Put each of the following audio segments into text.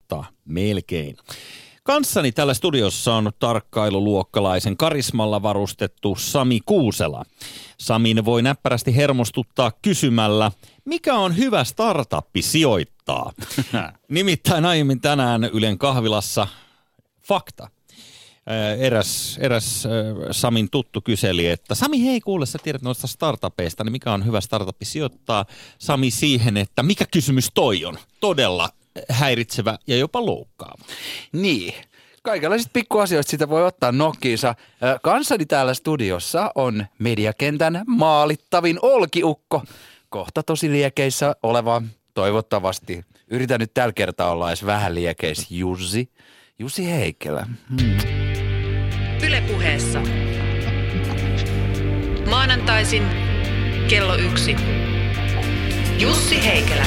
mutta melkein. Kanssani tällä studiossa on tarkkailuluokkalaisen karismalla varustettu Sami Kuusela. Samin voi näppärästi hermostuttaa kysymällä, mikä on hyvä startuppi sijoittaa? Nimittäin aiemmin tänään Ylen kahvilassa fakta. Eräs Samin tuttu kyseli, että Sami, hei kuule, sä tiedät noista startupeista, niin mikä on hyvä startuppi sijoittaa? Sami siihen, että mikä kysymys toi on? Todella häiritsevä ja jopa loukkaava. Niin. Kaikenlaisista pikkuasioista sitä voi ottaa nokkiinsa. Kanssani täällä studiossa on mediakentän maalittavin olkiukko. Kohta tosi liekeissä oleva, toivottavasti. Yritän nyt tällä kertaa olla edes vähän liekeissä. Jussi Heikelä. Yle Puheessa. Maanantaisin kello 1. Jussi Heikelä.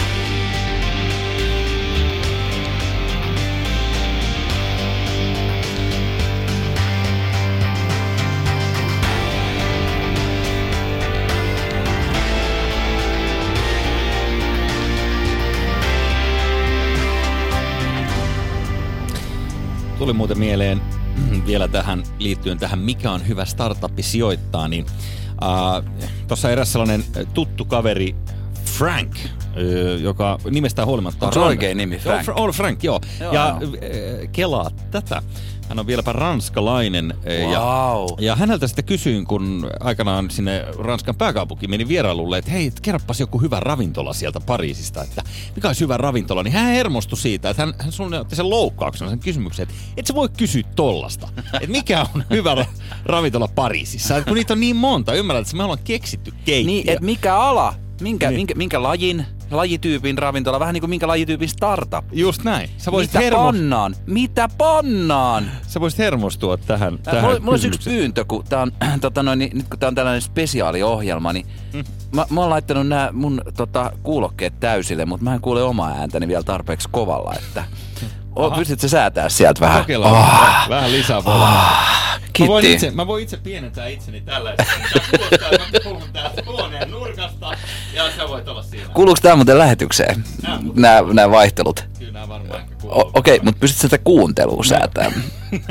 Tuli muuten mieleen vielä liittyen tähän, mikä on hyvä startuppi sijoittaa, niin tuossa eräs sellainen tuttu kaveri Frank, joka nimestään huolimatta on oikein nimi Frank. On Frank, joo. Ja kelaa tätä. Hän on vieläpä ranskalainen. Wow. Ja häneltä sitten kysyin, kun aikanaan sinne Ranskan pääkaupunkiin meni vierailulle, että hei, kerropas joku hyvä ravintola sieltä Pariisista, että mikä olisi hyvä ravintola. Niin hän hermostui siitä, että hän sulle otti sen loukkauksen, sen kysymyksen, että et sä voi kysyä tollasta. Että mikä on hyvä ravintola Pariisissa. Että kun niitä on niin monta, ymmärrät, että me ollaan keksitty keittiö. Niin, että mikä ala? Minkä lajityypin ravintola, vähän niin kuin minkä lajityypin startup. Just näin. Sä voisit Mitä pannaan? Sä voisit hermostua tähän mulla olisi yksi pyyntö, kun tää on, nyt kun tää on tällainen spesiaaliohjelma, niin mä oon laittanut nämä mun kuulokkeet täysille, mutta mä en kuule omaa ääntäni vielä tarpeeksi kovalla, että pystytkö säätää sieltä vähän? Kokeillaan vähän lisää volumia. Mä voin itse pienentää itseni tällaista. Tää kuulostaa, että mä puhun täältä huoneen nurkasta ja sä voit olla siinä. Kuuluuko tää muuten lähetykseen? Nämä vaihtelut? Kyllä nää varmaan ehkä kuuluu. Okei, mutta pystytkö sitä kuuntelua säätämään?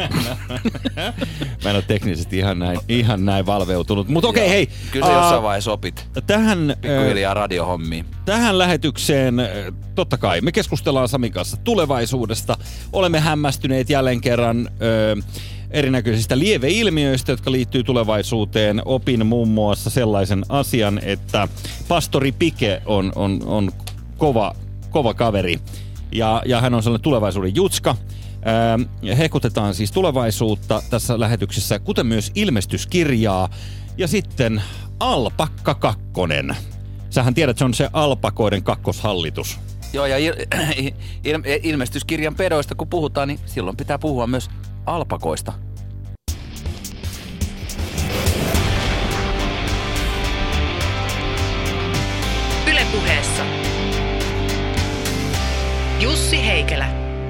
Mä en ole teknisesti ihan näin valveutunut. Mutta okei, hei. Kyllä sä jossain vaiheessa opit. Pikkuhiljaa radiohommiin. Tähän lähetykseen, totta kai, me keskustellaan Samin kanssa tulevaisuudesta. Olemme hämmästyneet jälleen kerran erinäköisistä lieveilmiöistä, jotka liittyy tulevaisuuteen. Opin muun muassa sellaisen asian, että pastori Pike on kova kaveri. Ja hän on sellainen tulevaisuuden jutska. Hehkutetaan siis tulevaisuutta tässä lähetyksessä, kuten myös ilmestyskirjaa. Ja sitten Alpakka 2. Sähän tiedät, se on se alpakoiden kakkoshallitus. Joo, ja ilmestyskirjan pedoista kun puhutaan, niin silloin pitää puhua myös alpakoista. Yle Puheessa. Jussi Heikelä.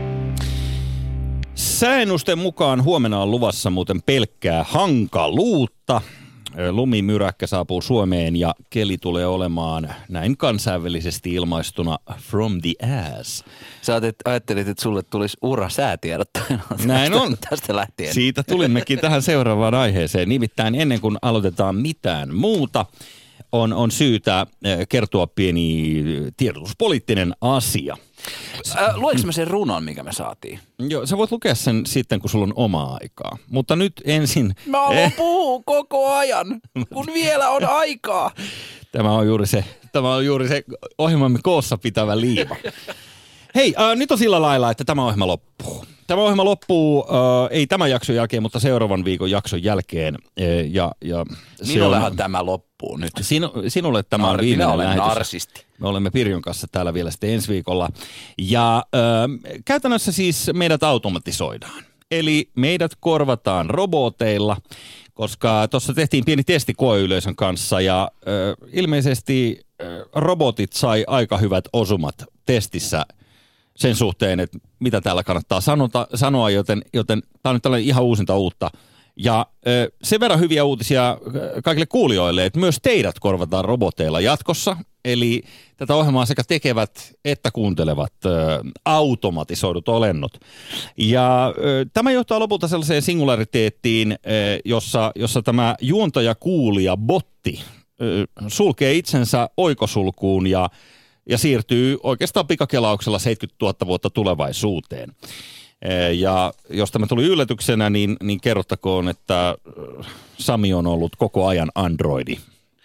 Sääennusteen mukaan huomenna on luvassa muuten pelkkää hankaluutta. Lumimyräkkä saapuu Suomeen ja keli tulee olemaan näin kansainvälisesti ilmaistuna from the ass. Sä ajattelit, että sulle tulisi säätiedottajana. Näin on. Tästä lähtien. Siitä tulimmekin tähän seuraavaan aiheeseen. Nimittäin ennen kuin aloitetaan mitään muuta, on syytä kertoa pieni tiedotuspoliittinen asia. Luenko mä sen runon, mikä me saatiin? Joo, sä voit lukea sen sitten, kun sulla on omaa aikaa. Mutta nyt ensin... Mä haluan puhua koko ajan, kun vielä on aikaa. Tämä on juuri se ohjelmamme koossa pitävä liiva. Hei, nyt on sillä lailla, että tämä ohjelma loppuu. Tämä ohjelma loppuu ei tämän jakson jälkeen, mutta seuraavan viikon jakson jälkeen. Minullehan tämä loppuu nyt. Sinulle tämä on viimeinen lähetys. Narsisti. Me olemme Pirjon kanssa täällä vielä sitten ensi viikolla. Ja käytännössä siis meidät automatisoidaan. Eli meidät korvataan roboteilla, koska tuossa tehtiin pieni testi koeyleisön kanssa ja ilmeisesti robotit sai aika hyvät osumat testissä sen suhteen, että mitä täällä kannattaa sanoa, joten tämä on nyt tällainen ihan uusinta uutta. Ja sen verran hyviä uutisia kaikille kuulijoille, että myös teidät korvataan roboteilla jatkossa. eli tätä ohjelmaa sekä tekevät että kuuntelevat automatisoidut olennot. Ja tämä johtaa lopulta sellaiseen singulariteettiin, jossa tämä juontaja-kuulija botti sulkee itsensä oikosulkuun ja siirtyy oikeastaan pikakelauksella 70 000 vuotta tulevaisuuteen. Ja jos tämä tuli yllätyksenä, niin kerrottakoon, että Sami on ollut koko ajan androidi.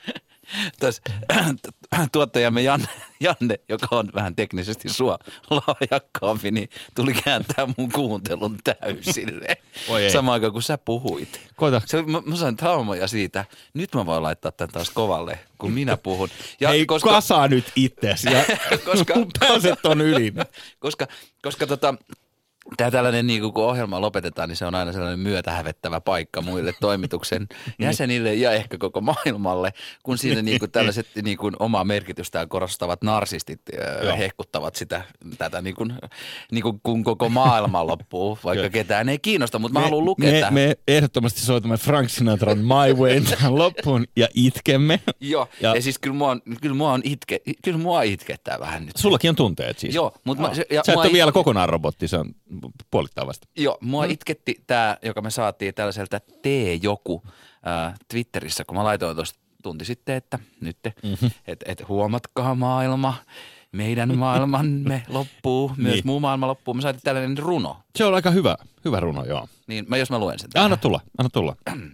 Tuottajamme Janne, joka on vähän teknisesti sua lahjakkaampi, niin tuli kääntää mun kuuntelun täysille. Samaan aikaan kuin sä puhuit. Koita. Mä sain traumaja siitä. Nyt mä voin laittaa tämän taas kovalle, kun minä puhun. Ja hei, kasaa nyt itseäsi ja pääset ton yli. Koska tämä tällainen, niin kun ohjelma lopetetaan, niin se on aina sellainen myötähävettävä paikka muille toimituksen jäsenille ja ehkä koko maailmalle, kun siinä niin kuin tällaiset niin kuin omaa merkitystään korostavat narsistit hehkuttavat tätä niin kuin kun koko maailma loppuu, vaikka ketään ei kiinnosta, mutta mä haluan lukea tähän. Me ehdottomasti soitamme Frank Sinatran My Way tähän loppuun ja itkemme. Joo, ja siis kyllä mua itkettää vähän nyt. Sullakin on tunteet siis. Joo, mutta sä et ole vielä kokonaan robotti, se on puolittain vasta. Joo, mua itketti tämä, joka me saatiin tällaiselta T-joku Twitterissä, kun mä laitoin tuosta tunti sitten, että nyt et huomatkaa maailma, meidän maailmamme loppuu, myös niin. Muu maailma loppuu. Me saatiin tällainen runo. Se on aika hyvä runo, joo. Niin, jos mä luen sen. Anna tulla.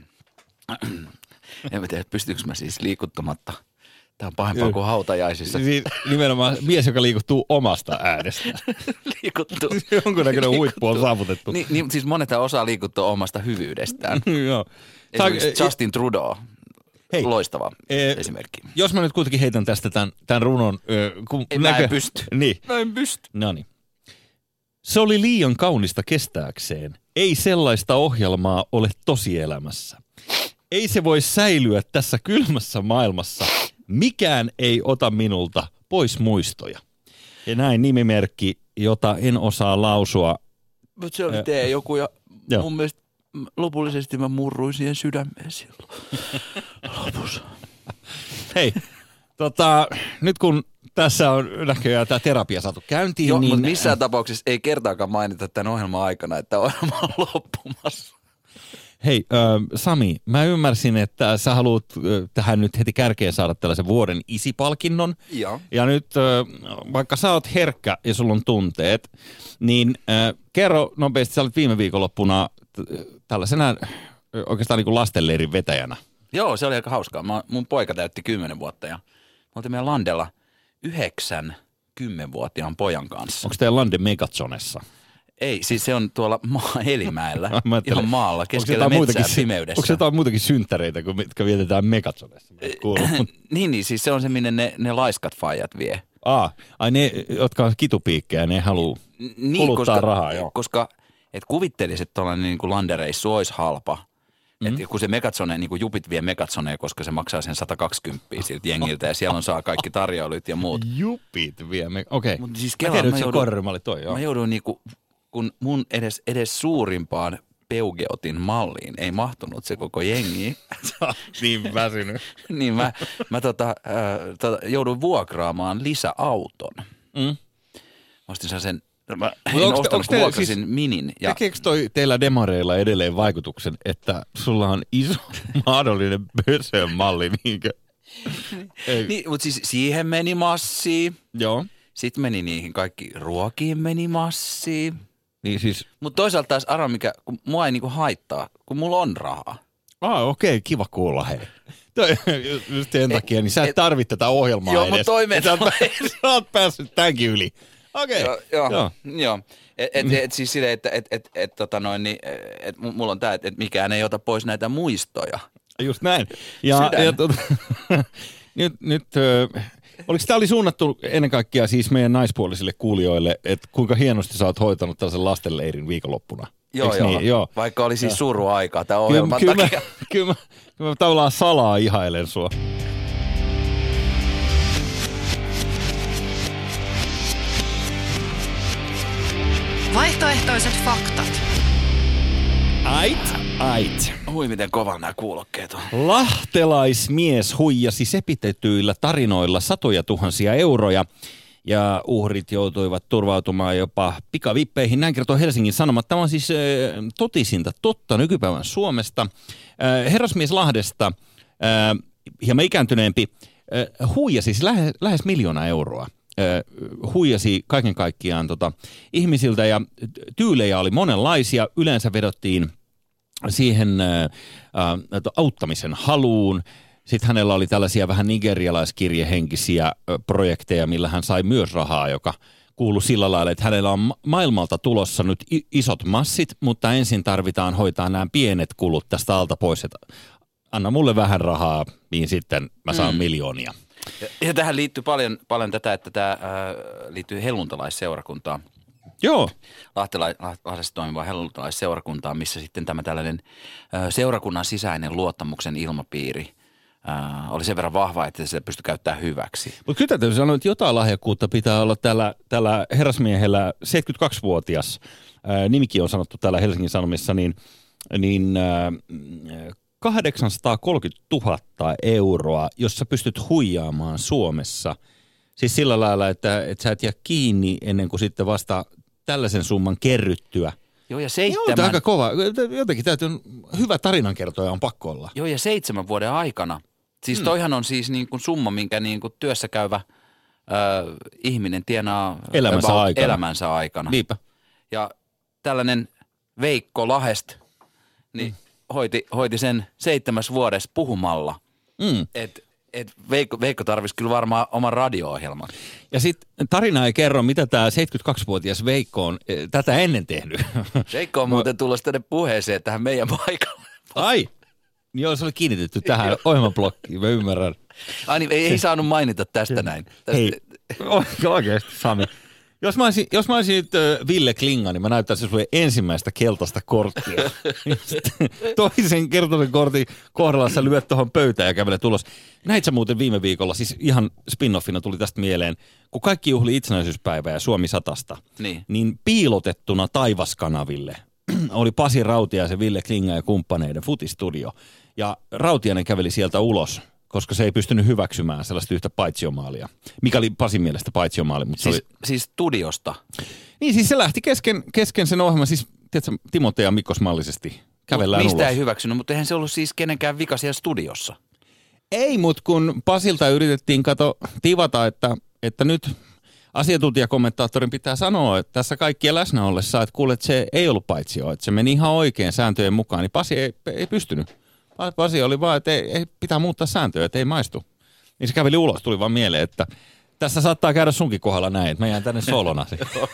En mä tiedä, pystyykö mä siis liikuttamatta. Tämä on pahempaa kuin hautajaisissa. Nimenomaan mies, joka liikuttuu omasta äänestään. Liikuttuu. Jonkunnäköinen huippu on saavutettu. Niin, siis monethan osaa liikuttua omasta hyvyydestään. Joo. Esimerkiksi Justin Trudeau. Hei, loistava esimerkki. Jos mä nyt kuitenkin heitän tästä tämän runon. Mä en pysty. Niin. Mä en pysty. Noniin. Se oli liian kaunista kestääkseen. Ei sellaista ohjelmaa ole tosielämässä. Ei se voi säilyä tässä kylmässä maailmassa. Mikään ei ota minulta pois muistoja. Ja näin nimimerkki, jota en osaa lausua. Mutta se oli joku ja mun mielestä lopullisesti mä murruin siihen sydämeen silloin. Lopussa. Hei, nyt kun tässä on näköjään tämä terapia saatu käyntiin. Joo, niin mutta missään tapauksessa ei kertaakaan mainita tämän ohjelman aikana, että ohjelma on loppumassa. Hei, Sami, mä ymmärsin, että sä haluat tähän nyt heti kärkeen saada tällaisen vuoden isipalkinnon. Joo. Ja nyt, vaikka sä oot herkkä ja sulla on tunteet, niin kerro nopeasti, sä olet viime viikonloppuna tällaisena oikeastaan niin kuin lastenleirin vetäjänä. Joo, se oli aika hauskaa. Mun poika täytti 10 vuotta ja me oltiin meidän landella 9 10-vuotiaan pojan kanssa. Onko teidän lande Megazonessa? Ei, siis se on tuolla Elimäellä, ihan maalla, keskellä metsää pimeydessä. Onko se jotain muutakin synttäreitä, mitkä vietetään Megazonessa? Niin, siis se on se, minne ne laiskat faijat vie. Ai ne, jotka on kitupiikkejä, ne haluaa kuluttaa rahaa. Joo. Koska et kuvittelisi, että tuollainen niin kuin landereissu olisi halpa. Että kun se Megazone, niin kuin jupit vie Megazoneen, koska se maksaa sen 120 siltä jengiltä ja siellä on saa kaikki tarjoilut ja muut. Jupit vie okei. Mutta siis mä joudun niinku, kun mun edes suurimpaan Peugeotin malliin ei mahtunut se koko jengi. Niin väsynyt. Niin mä joudun vuokraamaan lisäauton. Mä ostin sen. Mä en ostanut, kun vuokrasin siis Minin. Tekeekö toi teillä demareilla edelleen vaikutuksen, että sulla on iso mahdollinen Peugeot malli? Niin, mutta siis siihen meni massia. Joo. Sitten meni niihin kaikki ruokiin meni massia. Niin siis. Mutta toisaalta taas arva, mikä mua ei niinku haittaa, kun mulla on rahaa. Okei, kiva kuulla, hei. Just sen takia, niin sä et tarvitse tätä ohjelmaa joo, edes. Mutta toimeen. Sä oot päässyt tämänkin yli. Okei. Joo. Siis silleen, että mulla on tää, että mikään ei ota pois näitä muistoja. Just näin. Ja nyt oliko tämä oli suunnattu ennen kaikkea siis meidän naispuolisille kuulijoille, että kuinka hienosti sä oot hoitanut tällaisen lastenleirin viikonloppuna? Joo. Niin? Joo. Vaikka oli siis suruaikaa tämä ohjelman takia. Kyllä mä tavallaan salaa ihailen sua. Vaihtoehtoiset faktat. Ait. Hui, miten kova nämä kuulokkeet on. Lahtelaismies huijasi sepitetyillä tarinoilla satoja tuhansia euroja ja uhrit joutuivat turvautumaan jopa pikavippeihin. Näin kertoo Helsingin Sanomat. Tämä on siis totisinta totta nykypäivän Suomesta. Herrasmies Lahdesta, hieman ikääntyneempi, huijasi siis lähes 1 miljoonaa euroa. Huijasi kaiken kaikkiaan ihmisiltä ja tyylejä oli monenlaisia. Yleensä vedottiin siihen auttamisen haluun. Sitten hänellä oli tällaisia vähän nigerialaiskirjehenkisiä projekteja, millä hän sai myös rahaa, joka kuului sillä lailla, että hänellä on maailmalta tulossa nyt isot massit, mutta ensin tarvitaan hoitaa nämä pienet kulut tästä alta pois, että anna mulle vähän rahaa, niin sitten mä saan miljoonia. Ja tähän liittyy paljon tätä, että tämä liittyy helluntalaisseurakuntaan. Joo. Lahdessa toimivaa helluntalaisseurakuntaa, missä sitten tämä tällainen seurakunnan sisäinen luottamuksen ilmapiiri oli sen verran vahva, että se pystyi käyttämään hyväksi. Mutta kyllä täytyy sanoa, että jotain lahjakkuutta pitää olla tällä herrasmiehellä, 72-vuotias, nimikin on sanottu täällä Helsingin Sanomissa, niin 830 000 euroa, jos sä pystyt huijaamaan Suomessa. Siis sillä lailla, että sä et jää kiinni ennen kuin sitten vasta tällaisen summan kerryttyä. Joo, ja Joo, aika kova. Jotenkin täytyy, hyvä tarinankertoja on pakko olla. Joo, ja 7 vuoden aikana. Siis toihan on siis niin kuin summa, minkä niin kuin työssä käyvä ihminen tienaa elämänsä aikana. Niinpä. Ja tällainen Veikko Lahest niin hoiti sen 7 vuodessa puhumalla. Et Veikko tarvisi kyllä varmaan oman radio-ohjelman. Ja sitten tarina ei kerro, mitä tämä 72-vuotias Veikko on tätä ennen tehnyt. Veikko on muuten tulossa tänne puheeseen tähän meidän paikalle. Ai, joo, se oli kiinnitetty tähän ohjelmablokkiin, mä ymmärrän. Ai niin, ei saanut mainita tästä näin. Hei, oikeasti Sami. Jos mä olisin nyt Ville Klinga, niin mä näyttäisin sulle ensimmäistä keltaista korttia. Toisen keltaisen kortin kohdalla sä lyöt tuohon pöytään ja kävelet ulos. Näit sä muuten viime viikolla, siis ihan spin-offina tuli tästä mieleen, kun kaikki juhli itsenäisyyspäivää ja Suomi 100, niin piilotettuna taivaskanaville oli Pasi Rautiaisen, Ville Klinga ja kumppaneiden futistudio. Ja Rautiainen käveli sieltä ulos, koska se ei pystynyt hyväksymään sellaista yhtä paitsioomaalia, mikä oli Pasin mielestä paitsiomaali. Mutta siis studiosta? Niin, siis se lähti kesken sen ohjelman, siis tiedätkö, Timote ja Mikkosmallisesti kävellään ulos. Mistä ei hyväksynyt, mutta eihän se ollut siis kenenkään vika siellä studiossa. Ei, mutta kun Pasilta yritettiin tivata, että nyt asiantuntijakommentaattorin pitää sanoa, että tässä kaikkien läsnä ollessa, että kuulet, että se ei ollut paitsio, että se meni ihan oikein sääntöjen mukaan, niin Pasi ei pystynyt. Pasi oli vaan, että ei pitää muuttaa sääntöjä, että ei maistu. Niin se käveli ulos, tuli vaan mieleen, että tässä saattaa käydä sunkin kohdalla näin, että mä jään tänne solona.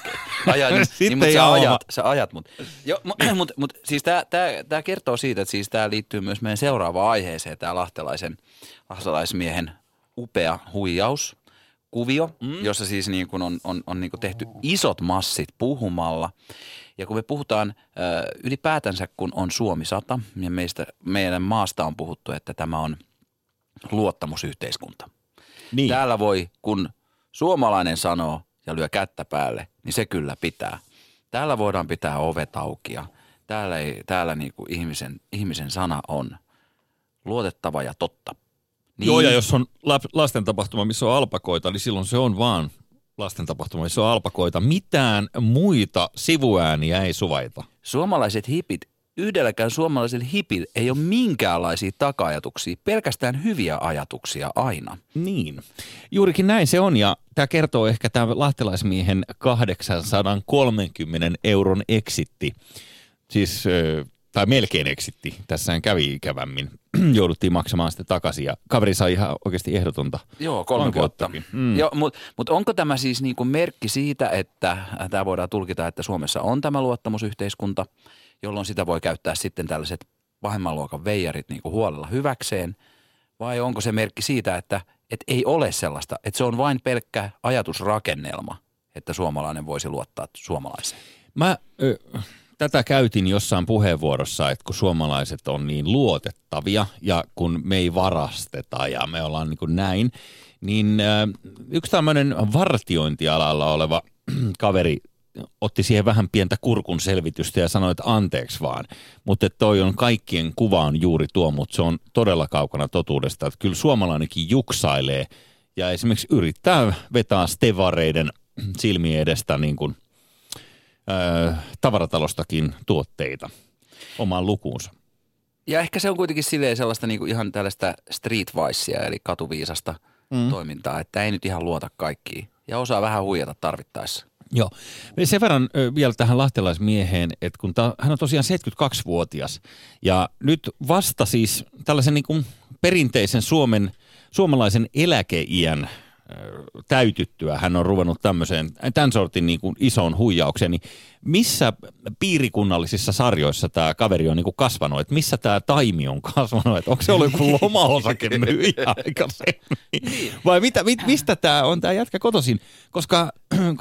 Sä ajat mut. Mut siis tää kertoo siitä, että siis tää liittyy myös meidän seuraavaan aiheeseen, tää lahtelaismiehen upea huijauskuvio, jossa siis niin kun on niin kun tehty isot massit puhumalla. Ja kun me puhutaan ylipäätänsä, kun on Suomi 100, ja meidän maasta on puhuttu, että tämä on luottamusyhteiskunta. Niin. Täällä voi, kun suomalainen sanoo ja lyö kättä päälle, niin se kyllä pitää. Täällä voidaan pitää ovet auki ja täällä niin kuin ihmisen sana on luotettava ja totta. Niin. Joo, ja jos on lasten tapahtuma, missä on alpakoita, niin silloin se on vaan lasten tapahtuma, missä on alpakoita. Mitään muita sivuääniä ei suvaita. Suomalaiset hipit, yhdelläkään suomalaisella hipillä ei ole minkäänlaisia taka-ajatuksia, pelkästään hyviä ajatuksia aina. Niin, juurikin näin se on, ja tämä kertoo ehkä tämä lahtelaismiehen 830 euron exitti. Siis, tai melkein exitti. Tässähän kävi ikävämmin. Jouduttiin maksamaan sitten takaisin, ja kaveri sai ihan oikeasti ehdotonta. Joo, 3 vuotta. Mutta onko tämä siis niinku merkki siitä, että tämä voidaan tulkita, että Suomessa on tämä luottamusyhteiskunta, jolloin sitä voi käyttää sitten tällaiset pahemman luokan veijarit niinku huolella hyväkseen, vai onko se merkki siitä, että ei ole sellaista, että se on vain pelkkä ajatusrakennelma, että suomalainen voisi luottaa suomalaiseen? Tätä käytin jossain puheenvuorossa, että kun suomalaiset on niin luotettavia ja kun me ei varasteta ja me ollaan niin kuin näin, niin yksi tämmöinen vartiointialalla oleva kaveri otti siihen vähän pientä kurkun selvitystä ja sanoi, että anteeksi vaan. Mutta toi on kaikkien kuva on juuri tuo, mutta se on todella kaukana totuudesta. Että kyllä suomalainenkin juksailee ja esimerkiksi yrittää vetää stevareiden silmien edestä niin kuin, tavaratalostakin tuotteita omaan lukuunsa. Ja ehkä se on kuitenkin silleen sellaista niin kuin ihan tällaista streetwicea, eli katuviisasta toimintaa, että ei nyt ihan luota kaikkiin ja osaa vähän huijata tarvittaessa. Joo. Sen verran vielä tähän lahtelaismieheen, että kun hän on tosiaan 72-vuotias ja nyt vasta siis tällaisen niin kuin perinteisen suomalaisen eläkeiän täytyttyä hän on ruvennut tämän sortin niin kuin isoon huijaukseen, niin missä piirikunnallisissa sarjoissa tämä kaveri on niin kuin kasvanut, että missä tämä Taimi on kasvanut, että onko se ollut joku lomaosakemyyjä aikaisemmin, vai mistä tämä on tämä jätkä kotoisin, koska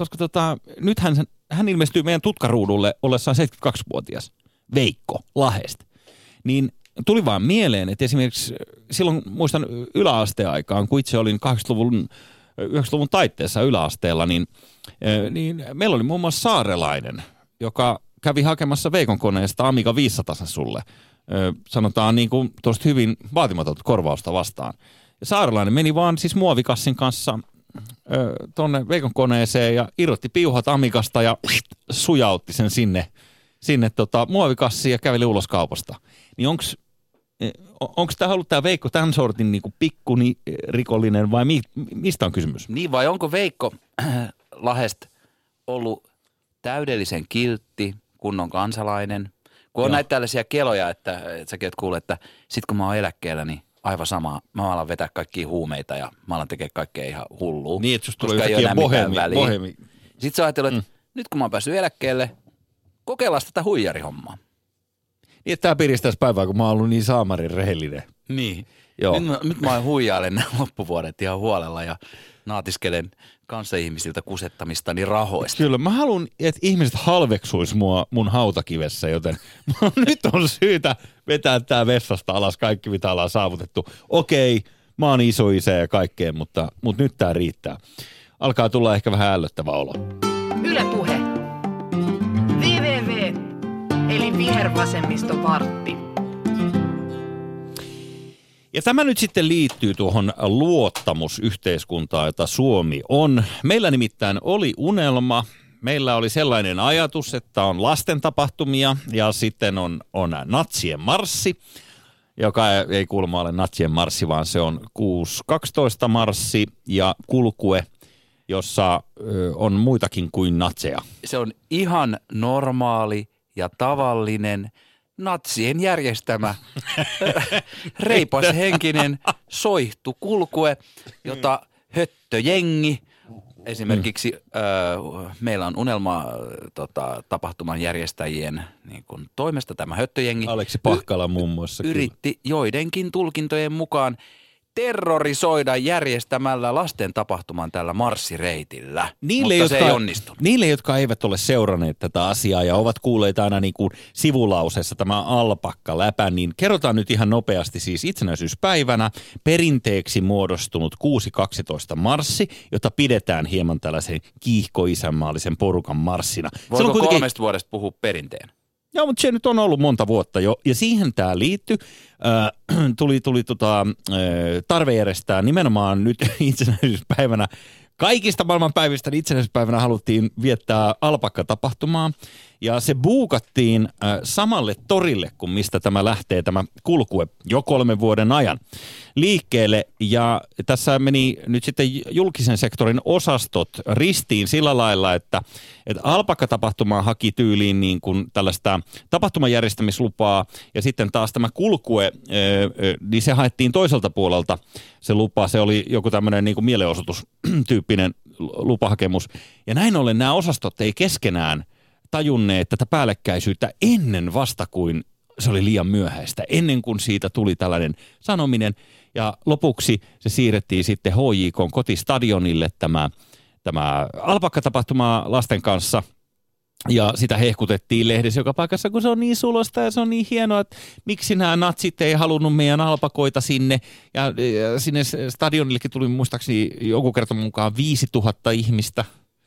nyt hän ilmestyy meidän tutkaruudulle ollessaan 72-vuotias, Veikko Lahdesta, niin tuli vaan mieleen, että esimerkiksi silloin muistan yläasteaikaan, kun itse olin 90-luvun taitteessa yläasteella, niin meillä oli muun muassa saarelainen, joka kävi hakemassa Veikon koneesta Amiga 500 sulle. Sanotaan niin kuin tuosta hyvin vaatimatonta korvausta vastaan. Ja saarelainen meni vaan siis muovikassin kanssa tuonne Veikon koneeseen ja irrotti piuhat Amigasta ja sujautti sen sinne muovikassiin ja käveli ulos kaupasta. Niin onko tämä ollut tämä Veikko tämän sortin niin pikkurikollinen vai mistä on kysymys? Niin vai onko Veikko Lahdesta ollut täydellisen kiltti, kunnon kansalainen? Kun on näitä tällaisia keloja, että säkin oot kuullut, että sit kun mä oon eläkkeellä, niin aivan sama. Mä alan vetää kaikkia huumeita ja mä alan tekemään kaikkea ihan hullua. Niin, että just tulee yhtäkkiä bohemi. Sitten sä ajattelut, että nyt kun mä oon päässyt eläkkeelle, kokeillaan tätä huijarihommaa. Niin, että tämä piristäisi päivää, kun mä oon ollut niin saamarin rehellinen. Niin. Joo. Nyt mä huijailen nämä loppuvuodet ihan huolella ja naatiskelen kanssaihmisiltä kusettamistani rahoista. Kyllä, mä haluan, että ihmiset halveksuis mua mun hautakivessä, joten nyt on syytä vetää tää vessasta alas kaikki, mitä ollaan saavutettu. Okei, mä oon isoisä ja kaikkea, mutta nyt tää riittää. Alkaa tulla ehkä vähän ällöttävä olo. Yle Puhe. VVV, eli vihervasemmistovartti. Ja tämä nyt sitten liittyy tuohon luottamusyhteiskuntaan, jota Suomi on. Meillä nimittäin oli unelma. Meillä oli sellainen ajatus, että on lasten tapahtumia ja sitten on natsien marssi, joka ei kuulemma ole natsien marssi, vaan se on 6.12 marssi ja kulkue, jossa on muitakin kuin natseja. Se on ihan normaali ja tavallinen natsien järjestämä reipashenkinen soihtu kulkue, jota höttöjengi, esimerkiksi meillä on unelma tapahtuman järjestäjien niin kuin toimesta tämä höttöjengi. Aleksi Pahkala muun muassa. Yritti joidenkin tulkintojen mukaan terrorisoida järjestämällä lasten tapahtuman tällä marssireitillä, mutta se ei onnistunut. Niille, jotka eivät ole seuranneet tätä asiaa ja ovat kuulleet aina niin kuin sivulauseessa tämä alpakka-läpä, niin kerrotaan nyt ihan nopeasti siis itsenäisyyspäivänä perinteeksi muodostunut 6.12 marssi, jota pidetään hieman tällaisen kiihkoisänmaallisen porukan marssina. Voiko kuitenkin 3 vuodesta puhua perinteen? Joo, mutta se nyt on ollut monta vuotta jo, ja siihen tämä liittyi. Tuli tarve järjestää nimenomaan nyt itsenäisyyspäivänä. Kaikista maailman päivistä itsenäisyyspäivänä haluttiin viettää alpakka-tapahtumaa, ja se buukattiin samalle torille, kuin mistä tämä lähtee, tämä kulkue, jo 3 vuoden ajan liikkeelle. Ja tässä meni nyt sitten julkisen sektorin osastot ristiin sillä lailla, että alpakka-tapahtumaa haki tyyliin niin kuin tällaista tapahtumajärjestämislupaa, ja sitten taas tämä kulkue, niin se haettiin toiselta puolelta se lupa. Se oli joku tämmöinen niin kuin mielenosoitustyyppinen lupahakemus. Ja näin ollen nämä osastot ei keskenään tajunneet tätä päällekkäisyyttä ennen vasta kuin se oli liian myöhäistä, ennen kuin siitä tuli tällainen sanominen. Ja lopuksi se siirrettiin sitten HJK:n kotistadionille tämä alpakka-tapahtuma lasten kanssa. Ja sitä hehkutettiin lehdessä joka paikassa, kun se on niin sulosta ja se on niin hienoa, että miksi nämä natsit ei halunnut meidän alpakoita sinne. Ja sinne stadionillekin tuli muistaakseni joku kerta mukaan 5 000 ihmistä.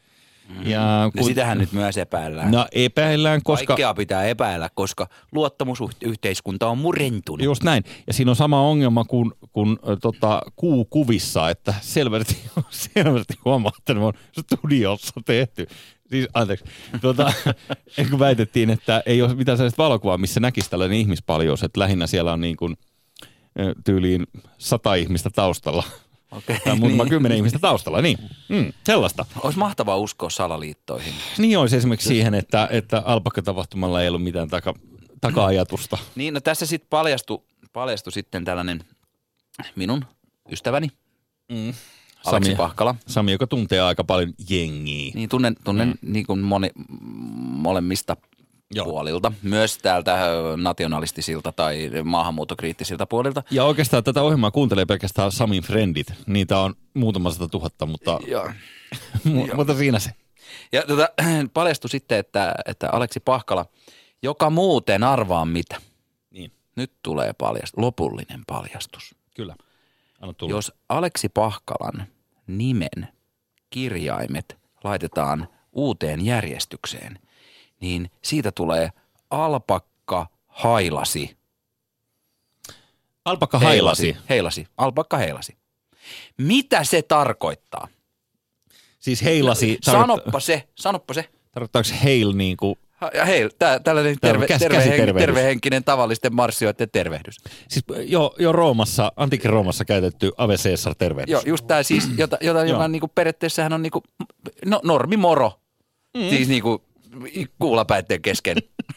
Ja sitähän nyt myös epäillään. No epäillään, koska... Kaikkea pitää epäillä, koska luottamusyhteiskunta on murentunut. Just näin. Ja siinä on sama ongelma kuin kuukuvissa, että selvästi huomaa, että ne on studiossa tehty. Siis, anteeksi. Kun väitettiin, että ei ole mitään sellaista valokuvaa, missä näkisi tällainen ihmispaljous, että lähinnä siellä on niin kuin tyyliin 100 ihmistä taustalla. Okay, tai muutama 10 ihmistä taustalla, niin. Sellaista. Olisi mahtavaa uskoa salaliittoihin. Niin olisi esimerkiksi siihen, että alpakkatapahtumalla ei ollut mitään taka-ajatusta. Niin, no tässä sitten paljastui sitten tällainen minun ystäväni, Aleksi Pahkala. Sami, joka tuntee aika paljon jengiä. Niin, tunnen niin kuin molemmista puolilta. Myös täältä nationalistisilta tai maahanmuuttokriittisiltä puolilta. Ja oikeastaan tätä ohjelmaa kuuntelee pelkästään Samin friendit. Niitä on muutama 100 000, mutta, mutta siinä se. Ja paljastui sitten, että Aleksi Pahkala, joka muuten arvaa mitä. Niin. Nyt tulee lopullinen paljastus. Kyllä. Anna tulla. Jos Aleksi Pahkalan nimen kirjaimet laitetaan uuteen järjestykseen, niin siitä tulee Alpakka Hailasi. Alpakka Hailasi. Alpakka Heilasi. Mitä se tarkoittaa? Siis heilasi. Sanoppa se. Tarkoittaako heil niin kuin... Ja heil, tällainen tervehenkinen tavallisten marssijoiden tervehdys. Siis jo Roomassa, antiikin Roomassa käytetty Ave Caesar tervehdys. Joo, just tämä siis, joka niin kuin periaatteessahan on niin kuin, normimoro. Siis niin kuin kuulapäitteen kesken.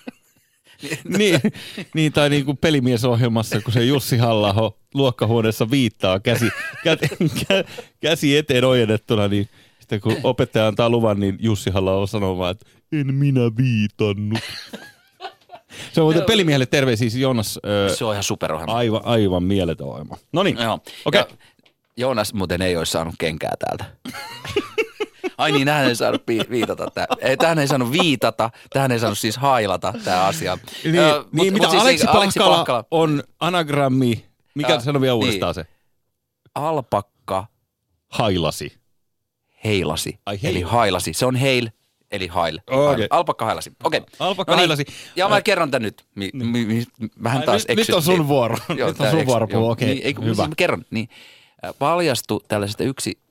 niin, tai niin kuin pelimiesohjelmassa, kun se Jussi Halla-aho luokkahuoneessa viittaa käsi eteen ojennettuna, niin sitten kun opettaja antaa luvan, niin Jussi Halla-aho sanoo vaan, että en minä viitannut. Se on muuten pelimiehelle terveisiä, siis Joonas. Se on ihan superohjelma. Aivan mieletön ohjelma. Noniin, okei. Okay. Joonas muuten ei olisi saanut kenkää täältä. Ai niin, tähän ei saanut viitata. Tähän ei saanut viitata, tähän ei saanut siis hailata tämä asia. Mitä siis Aleksi Pahkala on anagrammi, mikä sano vielä uudestaan se? Alpakka. Hailasi. Heilasi, eli hailasi. Se on heil, eli hail. Okay. Alpakka hailasi. Okei. Okay. Alpakka hailasi. Ja mä kerron tän nyt. Vähän taas nyt on sun vuoro. Nyt on sun vuoro puhua. Okei, hyvä. Mä kerron. Niin, paljastui tällaisesta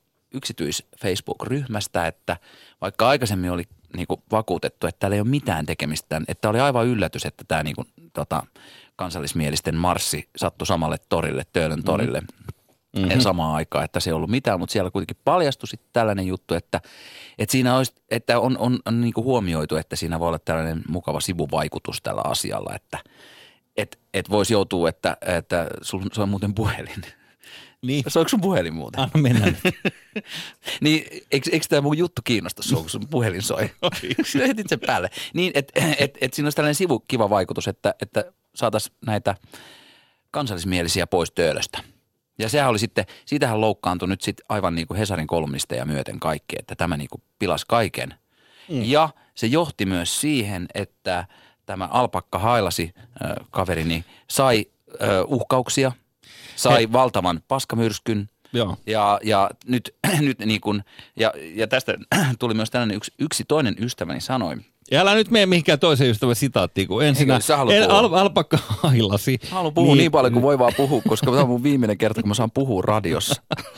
yksityis-Facebook-ryhmästä, että vaikka aikaisemmin oli niinku vakuutettu, että täällä ei ole mitään tekemistä, että oli aivan yllätys, että tämä niinku, kansallismielisten marssi sattui samalle torille, Töölön torille. Samaan aikaan, että se ei ollut mitään, mutta siellä kuitenkin paljastui sitten tällainen juttu, että siinä olisi, että on niin kuin huomioitu, että siinä voi olla tällainen mukava sivuvaikutus tällä asialla, että voisi joutua, että se on muuten puhelin. Niin. Soiko sun puhelin muuten? Anna mennä. Niin, eikö tämä mun juttu kiinnosta sua, kun sun puhelin soi? Sinä hetit sen päälle. Niin, että siinä olisi tällainen kiva vaikutus, että saataisiin näitä kansallismielisiä pois Töölöstä. Ja sehän oli sitten, siitähän loukkaantui nyt sitten aivan niin kuin Hesarin kolumnisteja myöten kaikki, että tämä niin kuin pilasi kaiken. Ja se johti myös siihen, että tämä Alpakka Hailasi kaverini sai uhkauksia, sai valtavan paskamyrskyn. Joo. Ja nyt niin kuin, ja tästä tuli myös tällainen yksi toinen ystäväni sanoi. Ja älä nyt mene mihinkään toisen ystävän sitaattiin, kun ensinnä Alpakka Hailasi. Haluan puhua niin paljon kuin voi vaan puhua, koska tämä on mun viimeinen kerta, kun mä saan puhua radiossa.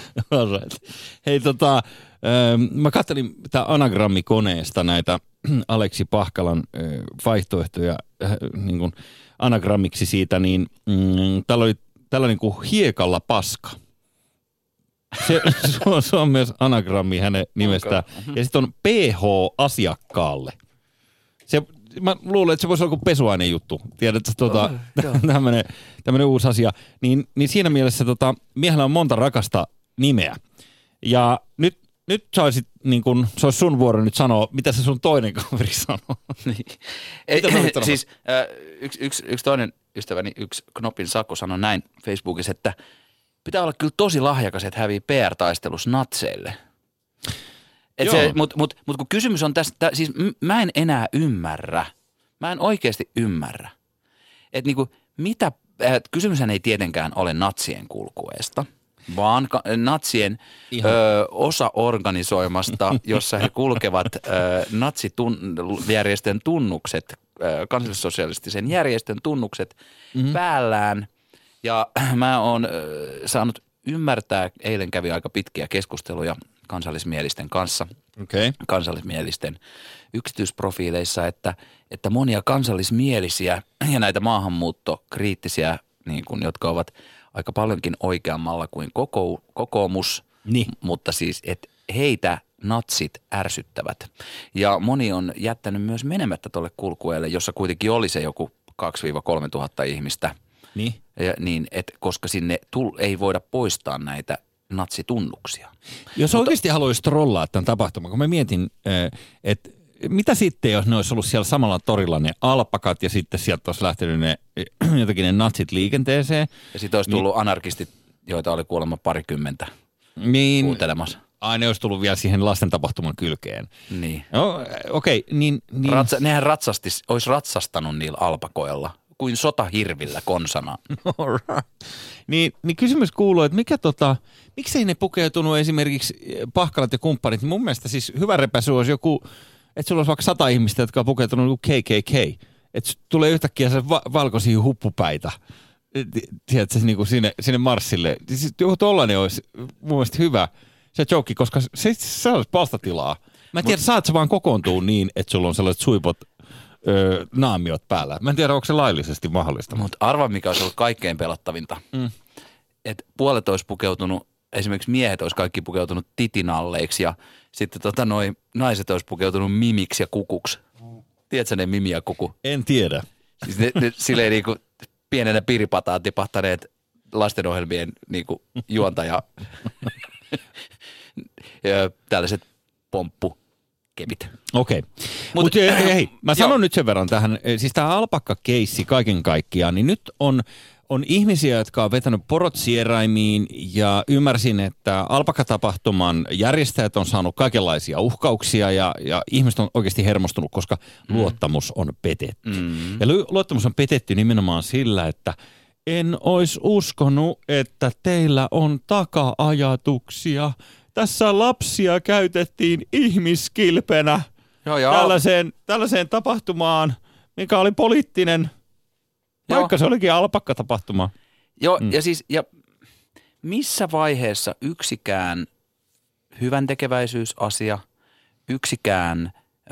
Hei mä katselin tää anagrammikoneesta näitä Aleksi Pahkalan vaihtoehtoja niin kuin anagrammiksi siitä, niin täällä oli tällainen kuin hiekalla paska. Se on myös anagrammi hänen nimestään. Ja sitten on PH asiakkaalle. Mä luulen, että se voisi olla kuin pesuainen juttu. Tiedätkö, tämmöinen uusi asia. Niin siinä mielessä miehellä on monta rakasta nimeä. Ja nyt saisit, niin kun, se olisi sun vuoro nyt sanoa, mitä se sun toinen kaveri sanoo. Niin. Siis yksi toinen ystäväni, yksi Knopin Saku sanoi näin Facebookissa, että pitää olla kyllä tosi lahjakas, että hävii PR-taistelussa natseille. Mutta kun kysymys on tästä, siis mä en enää ymmärrä. Mä en oikeasti ymmärrä. Että niinku, kysymyshän ei tietenkään ole natsien kulkueesta. vaan natsien osa-organisoimasta, jossa he kulkevat natsijärjestön tunnukset, kansallissosialistisen järjestön tunnukset päällään. Ja mä oon saanut ymmärtää, eilen kävi aika pitkiä keskusteluja kansallismielisten kanssa, kansallismielisten yksityisprofiileissa, että monia kansallismielisiä ja näitä maahanmuuttokriittisiä, niin kuin, jotka ovat aika paljonkin oikeammalla kuin kokoomus, mutta siis, että heitä natsit ärsyttävät. Ja moni on jättänyt myös menemättä tuolle kulkueelle, jossa kuitenkin oli se joku 2-3 tuhatta ihmistä. Niin, koska sinne ei voida poistaa näitä natsitunnuksia. Jos oikeasti haluaisi trollaa tämän tapahtuman, kun mä mietin, että mitä sitten, jos ne olisi ollut siellä samalla torilla ne alpakat ja sitten sieltä olisi lähtenyt ne jotenkin ne natsit liikenteeseen. Ja sitten olisi tullut anarkistit, joita oli kuulemma 20 kuuntelemassa. Ne olisi tullut vielä siihen lasten tapahtuman kylkeen. Niin. No, okei, niin. Nehän olisi ratsastanut niillä alpakoilla kuin sotahirvillä konsana. Niin kysymys kuuluu, että miksei ne pukeutunut esimerkiksi Pahkalat ja kumppanit. Mun mielestä siis hyvä repäsy olisi joku, että sulla olisi vaikka 100 ihmistä, jotka on pukeutunut joku KKK. Että tulee yhtäkkiä se valkoisia huppupäitä. Tiedätkö, niin kuin sinne marssille. Siis joku tollainen olisi mun mielestä hyvä se joke, koska se olisi palstatilaa. Mä en tiedä, saat sä vaan kokoontua niin, että sulla on sellaiset suipot naamiot päällä. Mä en tiedä, onko se laillisesti mahdollista. Mutta arva, mikä olisi ollut kaikkein pelottavinta. Että puolet olisi pukeutunut, esimerkiksi miehet olisi kaikki pukeutunut titinalleiksi ja sitten naiset olisi pukeutunut mimiksi ja kukuksi. Tiedätkö ne mimi ja kuku? En tiedä. Siis ne silleen niinku pienenä piripataan tipahtaneet lastenohjelmien niinku juontaja ja tällaiset pomppukepit. Okei. Mutta hei, mä sanon nyt sen verran tähän, siis tämä alpakka-keissi kaiken kaikkiaan, niin nyt on ihmisiä, jotka on vetänyt porot sieraimiin ja ymmärsin, että alpakatapahtuman järjestäjät on saanut kaikenlaisia uhkauksia ja ihmiset on oikeasti hermostunut, koska luottamus on petetty. Ja luottamus on petetty nimenomaan sillä, että en olisi uskonut, että teillä on taka-ajatuksia. Tässä lapsia käytettiin ihmiskilpenä tällaiseen tapahtumaan, mikä oli poliittinen, vaikka se olikin alpakkatapahtuma. Joo, ja missä vaiheessa yksikään hyväntekeväisyysasia, yksikään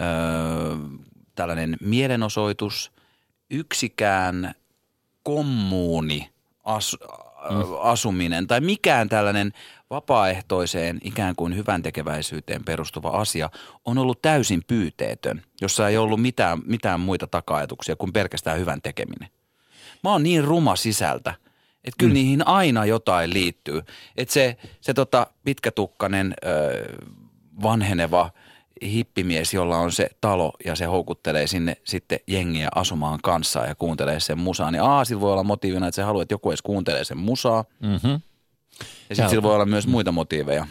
tällainen mielenosoitus, yksikään kommuuni asuminen tai mikään tällainen vapaaehtoiseen ikään kuin hyväntekeväisyyteen perustuva asia on ollut täysin pyyteetön, jossa ei ollut mitään muita taka-ajatuksia kuin pelkästään hyvän tekeminen. Mä oon niin ruma sisältä, että kyllä niihin aina jotain liittyy. Että se pitkätukkainen vanheneva hippimies, jolla on se talo ja se houkuttelee sinne sitten jengiä asumaan kanssaan ja kuuntelee sen musaa, niin sillä voi olla motiivina, että se haluaa, että joku edes kuuntelee sen musaa. Ja sitten sillä voi olla myös muita motiiveja.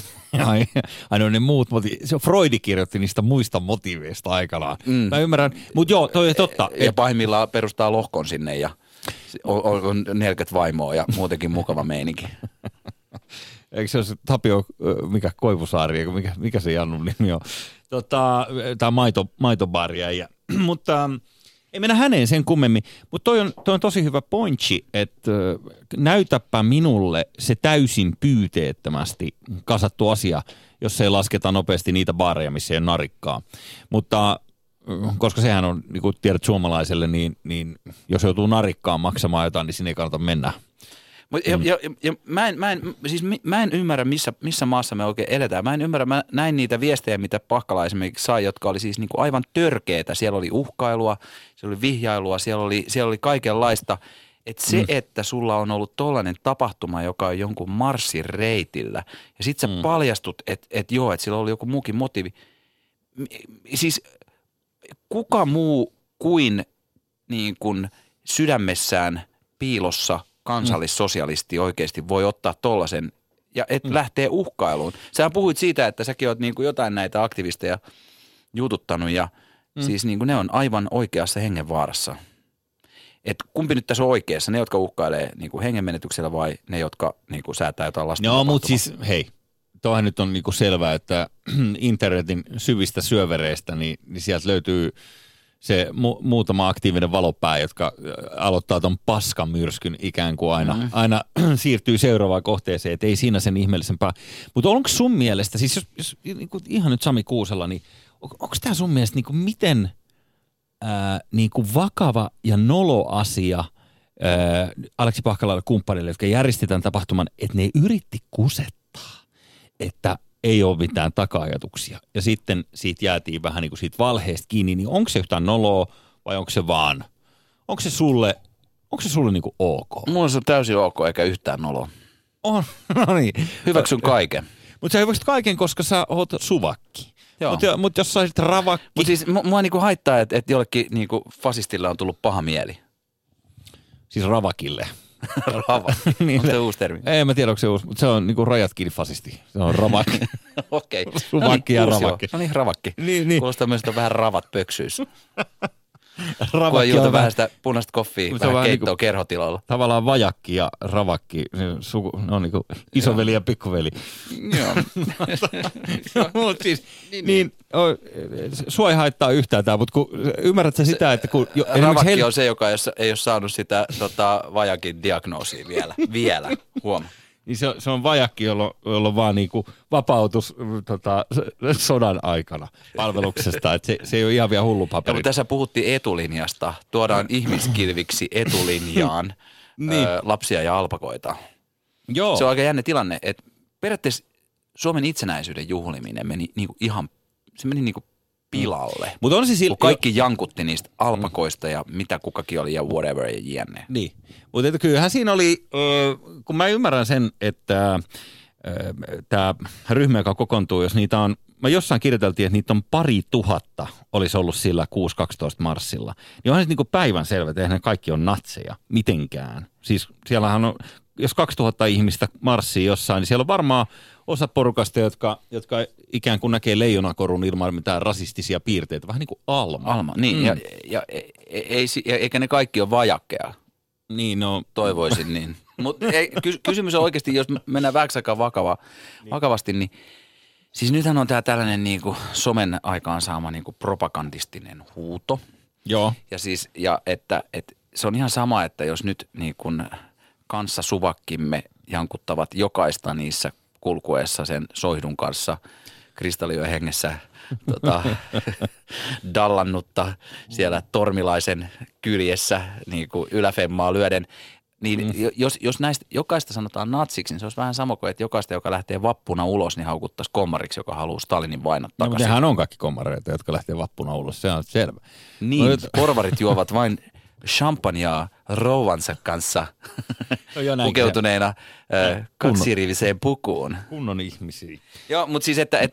Ainoa ne muut motiiveja. Freudi kirjoitti niistä muista motiiveista aikanaan. Mä ymmärrän, mutta joo, toi on totta. Ja pahimmillaan perustaa lohkon sinne ja on 40 vaimoa ja muutenkin mukava meininki. Eikö se ole Tapio, Koivusaari, mikä se Jannun nimi on? Tämä maitobaria. Mutta ei mennä häneen sen kummemmin. Mutta toi on tosi hyvä pointsi, että näytäpä minulle se täysin pyyteettömästi kasattu asia, jos ei lasketa nopeasti niitä baareja, missä ei ole narikkaa. Mutta koska sehän on, niin kuin tiedät suomalaiselle, niin jos joutuu narikkaan maksamaan jotain, niin sinne ei kannata mennä. Ja mä en ymmärrä, missä maassa me oikein eletään. Mä en ymmärrä, mä näin niitä viestejä, mitä Pahkala esimerkiksi sai, jotka oli siis niin kuin aivan törkeitä. Siellä oli uhkailua, siellä oli vihjailua, siellä oli kaikenlaista. Että se, että sulla on ollut tollainen tapahtuma, joka on jonkun marssin reitillä, ja sit sä paljastut, että sillä oli joku muukin motiivi. Siis kuka muu kuin, niin kuin sydämessään piilossa kansallissosialisti oikeasti voi ottaa tollaisen ja lähtee uhkailuun. Sähän puhuit siitä, että säkin oot niin kuin jotain näitä aktivisteja jututtanut ja siis niin kuin ne on aivan oikeassa hengenvaarassa. että kumpi nyt tässä on oikeassa, ne jotka uhkailee niin kuin hengenmenetyksellä vai ne jotka niin kuin säätää jotain lasten No mutta siis hei, toihan nyt on niinku selvää, että internetin syvistä syövereistä, niin sieltä löytyy se muutama aktiivinen valopää, jotka aloittaa ton paskamyrskyn ikään kuin aina siirtyy seuraavaan kohteeseen, että ei siinä sen ihmeellisempää. Mutta onko sun mielestä, siis jos niinku ihan nyt Sami Kuusela, niin onko tämä sun mielestä niinku miten niinku vakava ja nolo asia Aleksi Pahkalalle kumppanille, jotka järjesti tämän tapahtuman, että ne yritti kusettaa, että ei ole mitään taka-ajatuksia. Ja sitten siitä jäätiin vähän niin kuin siitä valheesta kiinni, niin onko se yhtään noloa vai onko se vaan, onko se sulle niin kuin ok? Mulla se on täysin ok eikä yhtään noloa. On, no niin. Hyväksyn kaiken. Mutta sä hyväksyt kaiken, koska sä oot suvakki. Joo. Mutta jos sä olisit ravakki. Mutta siis mua niinku haittaa, että jollekin niinku fasistille on tullut paha mieli. Siis ravakille. Ravakki. Niin, onko se uusi termi? Ei mä tiedä, onko se uusi, mutta se on niinku rajat kiinni fasisti. Se on ravakki. Okei. Suvakki ja ravakki. No niin, ravakki. Niin. Kuulostaa myös, että on vähän ravat pöksyys. Ravakki kun juotu on vähän sitä punaista koffia, vähän keittoa niinku kerhotilalla. Tavallaan vajakki ja ravakki, ne on niinku isoveli ja pikkuveli. Joo. Mutta siis, niin sua ei haittaa yhtään tämä, mutta ymmärrät sä sitä, että kun... Ravakki on se, joka ei ole saanut sitä vajakin diagnoosia vielä, huomaa. Niin se on vajakki, jolla on vaan niinku vapautus sodan aikana palveluksesta. Et se ei ole ihan vielä hullu paperi. Mutta tässä puhuttiin etulinjasta. Tuodaan ihmiskilviksi etulinjaan niin. Lapsia ja alpakoita. Joo. Se on aika jännä tilanne, että periaatteessa Suomen itsenäisyyden juhliminen meni niinku niinku pilalle. Mutta on siis kun kaikki jankutti niistä alpakoista ja mitä kukakin oli ja whatever ja jne. Niin, mutta kyllähän siinä oli, kun mä ymmärrän sen, että tämä ryhmä, joka kokoontuu, jos niitä on, mä jossain kirjoiteltiin, että niitä on 2000 olisi ollut sillä 6.12 marssilla. Niin onhan se niin kuin päivänselvä, että eihän ne kaikki on natseja mitenkään. Siis siellähän on, jos 2000 ihmistä marssii jossain, niin siellä on varmaan osa porukasta, jotka ikään kuin näkee leijonakorun ilman mitään rasistisia piirteitä. Vähän niin kuin Alma. Niin. Eikä ne kaikki ole vajakkeja. Niin, no. Toivoisin niin. Mutta kysymys on oikeasti, jos mennään vähäksi aikaa vakavasti, niin siis nythän on tällainen niinku somen aikaansaama niinku propagandistinen huuto. Joo. Ja että se on ihan sama, että jos nyt niin kuin kanssasuvakkimme jankuttavat jokaista niissä kulkuessa sen soihdun kanssa kristalliyön hengessä dallannutta siellä Tormilaisen kyljessä niin kuin yläfemmaa lyöden. Niin jos näistä jokaista sanotaan natsiksi, niin se olisi vähän sama kuin, että jokaista, joka lähtee vappuna ulos, niin haukuttaisi kommariksi, joka haluaa Stalinin vainot takaisin. No, nehän on kaikki kommareita, jotka lähtee vappuna ulos, se on selvä. Niin, porvarit juovat vain champagnea rouvansa kanssa pukeutuneena kaksiriviseen pukuun. Kunnon ihmisiä. Joo, mutta siis, että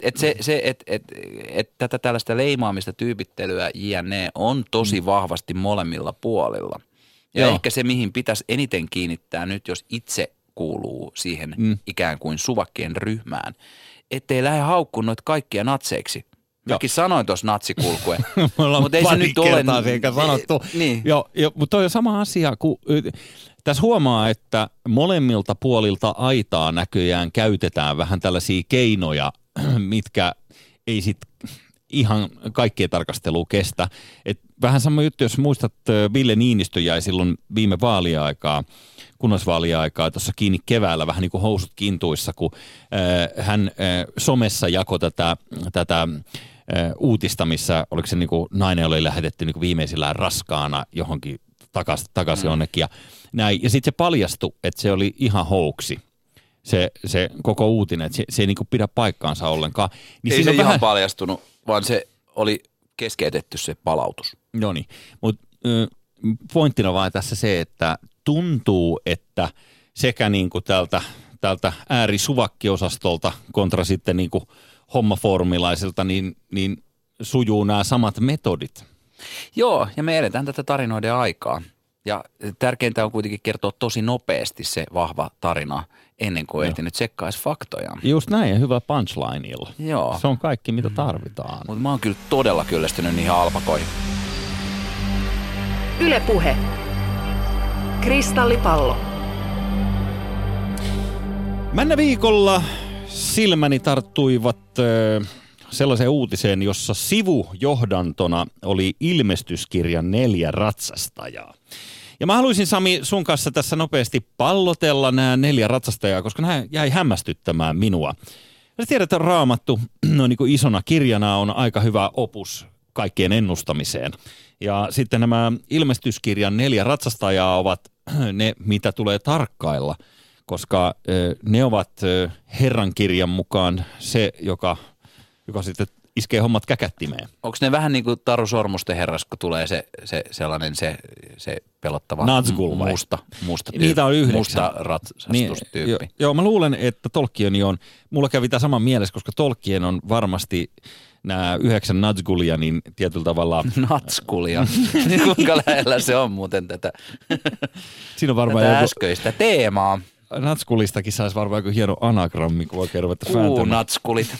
tätä tällaista leimaamista, tyypittelyä, jne. On tosi vahvasti molemmilla puolilla. Ja ehkä se, mihin pitäisi eniten kiinnittää nyt, jos itse kuuluu siihen ikään kuin suvakkien ryhmään, ettei lähde haukkuun noita kaikkia natseiksi. Mäkin sanoin tuossa natsikulkue, mutta ei se nyt ole. Sanottu. Niin. Joo, mutta toi on sama asia, kun tässä huomaa, että molemmilta puolilta aitaa näköjään käytetään vähän tällaisia keinoja, mitkä ei sitten ihan kaikkien tarkastelua kestä. Et vähän sama juttu, jos muistat, Ville Niinistö jäi silloin viime kunnallisvaaliaikaa tuossa kiinni keväällä vähän niin kuin housut kintuissa, kun hän somessa jakoi tätä uutista, missä oliko se niin kuin nainen oli lähetetty niin kuin viimeisillään raskaana johonkin takaisin jonnekin ja näin. Ja sitten se paljastui, että se oli ihan hoaxi. Se koko uutinen, että se ei niin kuin pidä paikkaansa ollenkaan. Niin ei se ihan paljastunut, vaan se oli keskeytetty se palautus. No niin, mutta pointtina vaan tässä se, että tuntuu, että sekä niin kuin tältä äärisuvakkiosastolta kontra sitten niin kuin hommafoorumilaisilta, niin sujuu nämä samat metodit. Joo, ja me eletään tätä tarinoiden aikaa. Ja tärkeintä on kuitenkin kertoa tosi nopeasti se vahva tarina ennen kuin ehtinyt tsekkaisi faktoja. Just näin, ja hyvä punchlineilla. Joo. Se on kaikki, mitä tarvitaan. Mutta mä oon kyllä todella kyllästynyt niihin alpakoihin. Yle Puhe. Kristallipallo. Männä viikolla silmäni tarttuivat sellaiseen uutiseen, jossa sivujohdantona oli ilmestyskirjan 4 ratsastajaa. Ja mä haluaisin, Sami, sun kanssa tässä nopeasti pallotella nämä 4 ratsastajaa, koska nämä jäi hämmästyttämään minua. Ja tiedät, että Raamattu no niin kuin isona kirjana on aika hyvä opus kaikkien ennustamiseen. Ja sitten nämä ilmestyskirjan 4 ratsastajaa ovat ne, mitä tulee tarkkailla, koska ne ovat Herran kirjan mukaan se, joka sitten iskee hommat käkättimeen. Onko ne vähän niin kuin Taru Sormusten herras, kun tulee se sellainen se pelottava musta tyyppi, niitä on 9. musta ratsastustyyppi. Niin, joo, mä luulen, että Tolkien on, mulla kävi tämä sama mielessä, koska Tolkien on varmasti nämä 9 Nazgulia, niin tietyllä tavalla... Natskulia. Kuinka lähellä se on muuten tätä, Siinä on varmaan tätä äskeistä teemaa. Natskulistakin saisi varmaan joku hieno anagrammi, kun oikein ruvettaisiin vääntämään. Natskulit.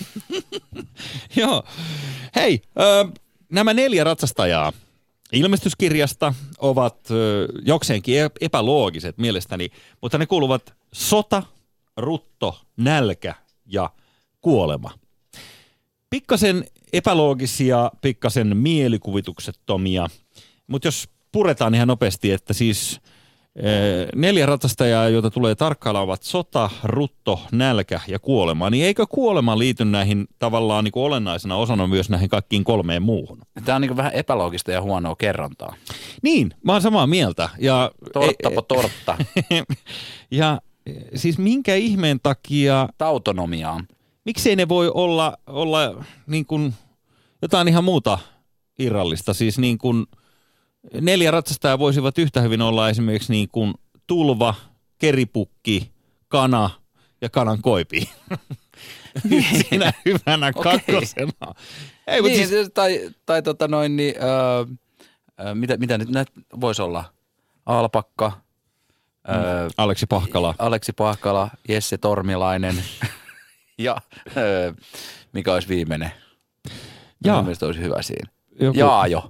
Joo. Hei, nämä 4 ratsastajaa ilmestyskirjasta ovat jokseenkin epäloogiset mielestäni, mutta ne kuuluvat sota, rutto, nälkä ja kuolema. Pikkasen epäloogisia, pikkasen mielikuvituksettomia, mutta jos puretaan ihan nopeasti, että siis 4 ratsastajaa, joita tulee tarkkailla, ovat sota, rutto, nälkä ja kuolema. Niin eikö kuolema liity näihin tavallaan niin kuin olennaisena osana myös näihin kaikkiin 3 muuhun? Tämä on niin kuin vähän epäloogista ja huonoa kerrontaa. Niin, mä oon samaa mieltä. Ja, tortta. Ja siis minkä ihmeen takia... Autonomiaa. Miksei ne voi olla niin kuin jotain ihan muuta irrallista? Siis niin kuin 4 ratsastajaa voisivat yhtä hyvin olla esimerkiksi niin kuin tulva, keripukki, kana ja kanan koipi. Siinä hyvänä kakkosena. Ei, niin, siis... mitä nyt näitä voisi olla? Alpakka. Aleksi Pahkala. Jesse Tormilainen ja mikä olisi viimeinen? Mielestäni olisi hyvä siinä. Jaajo.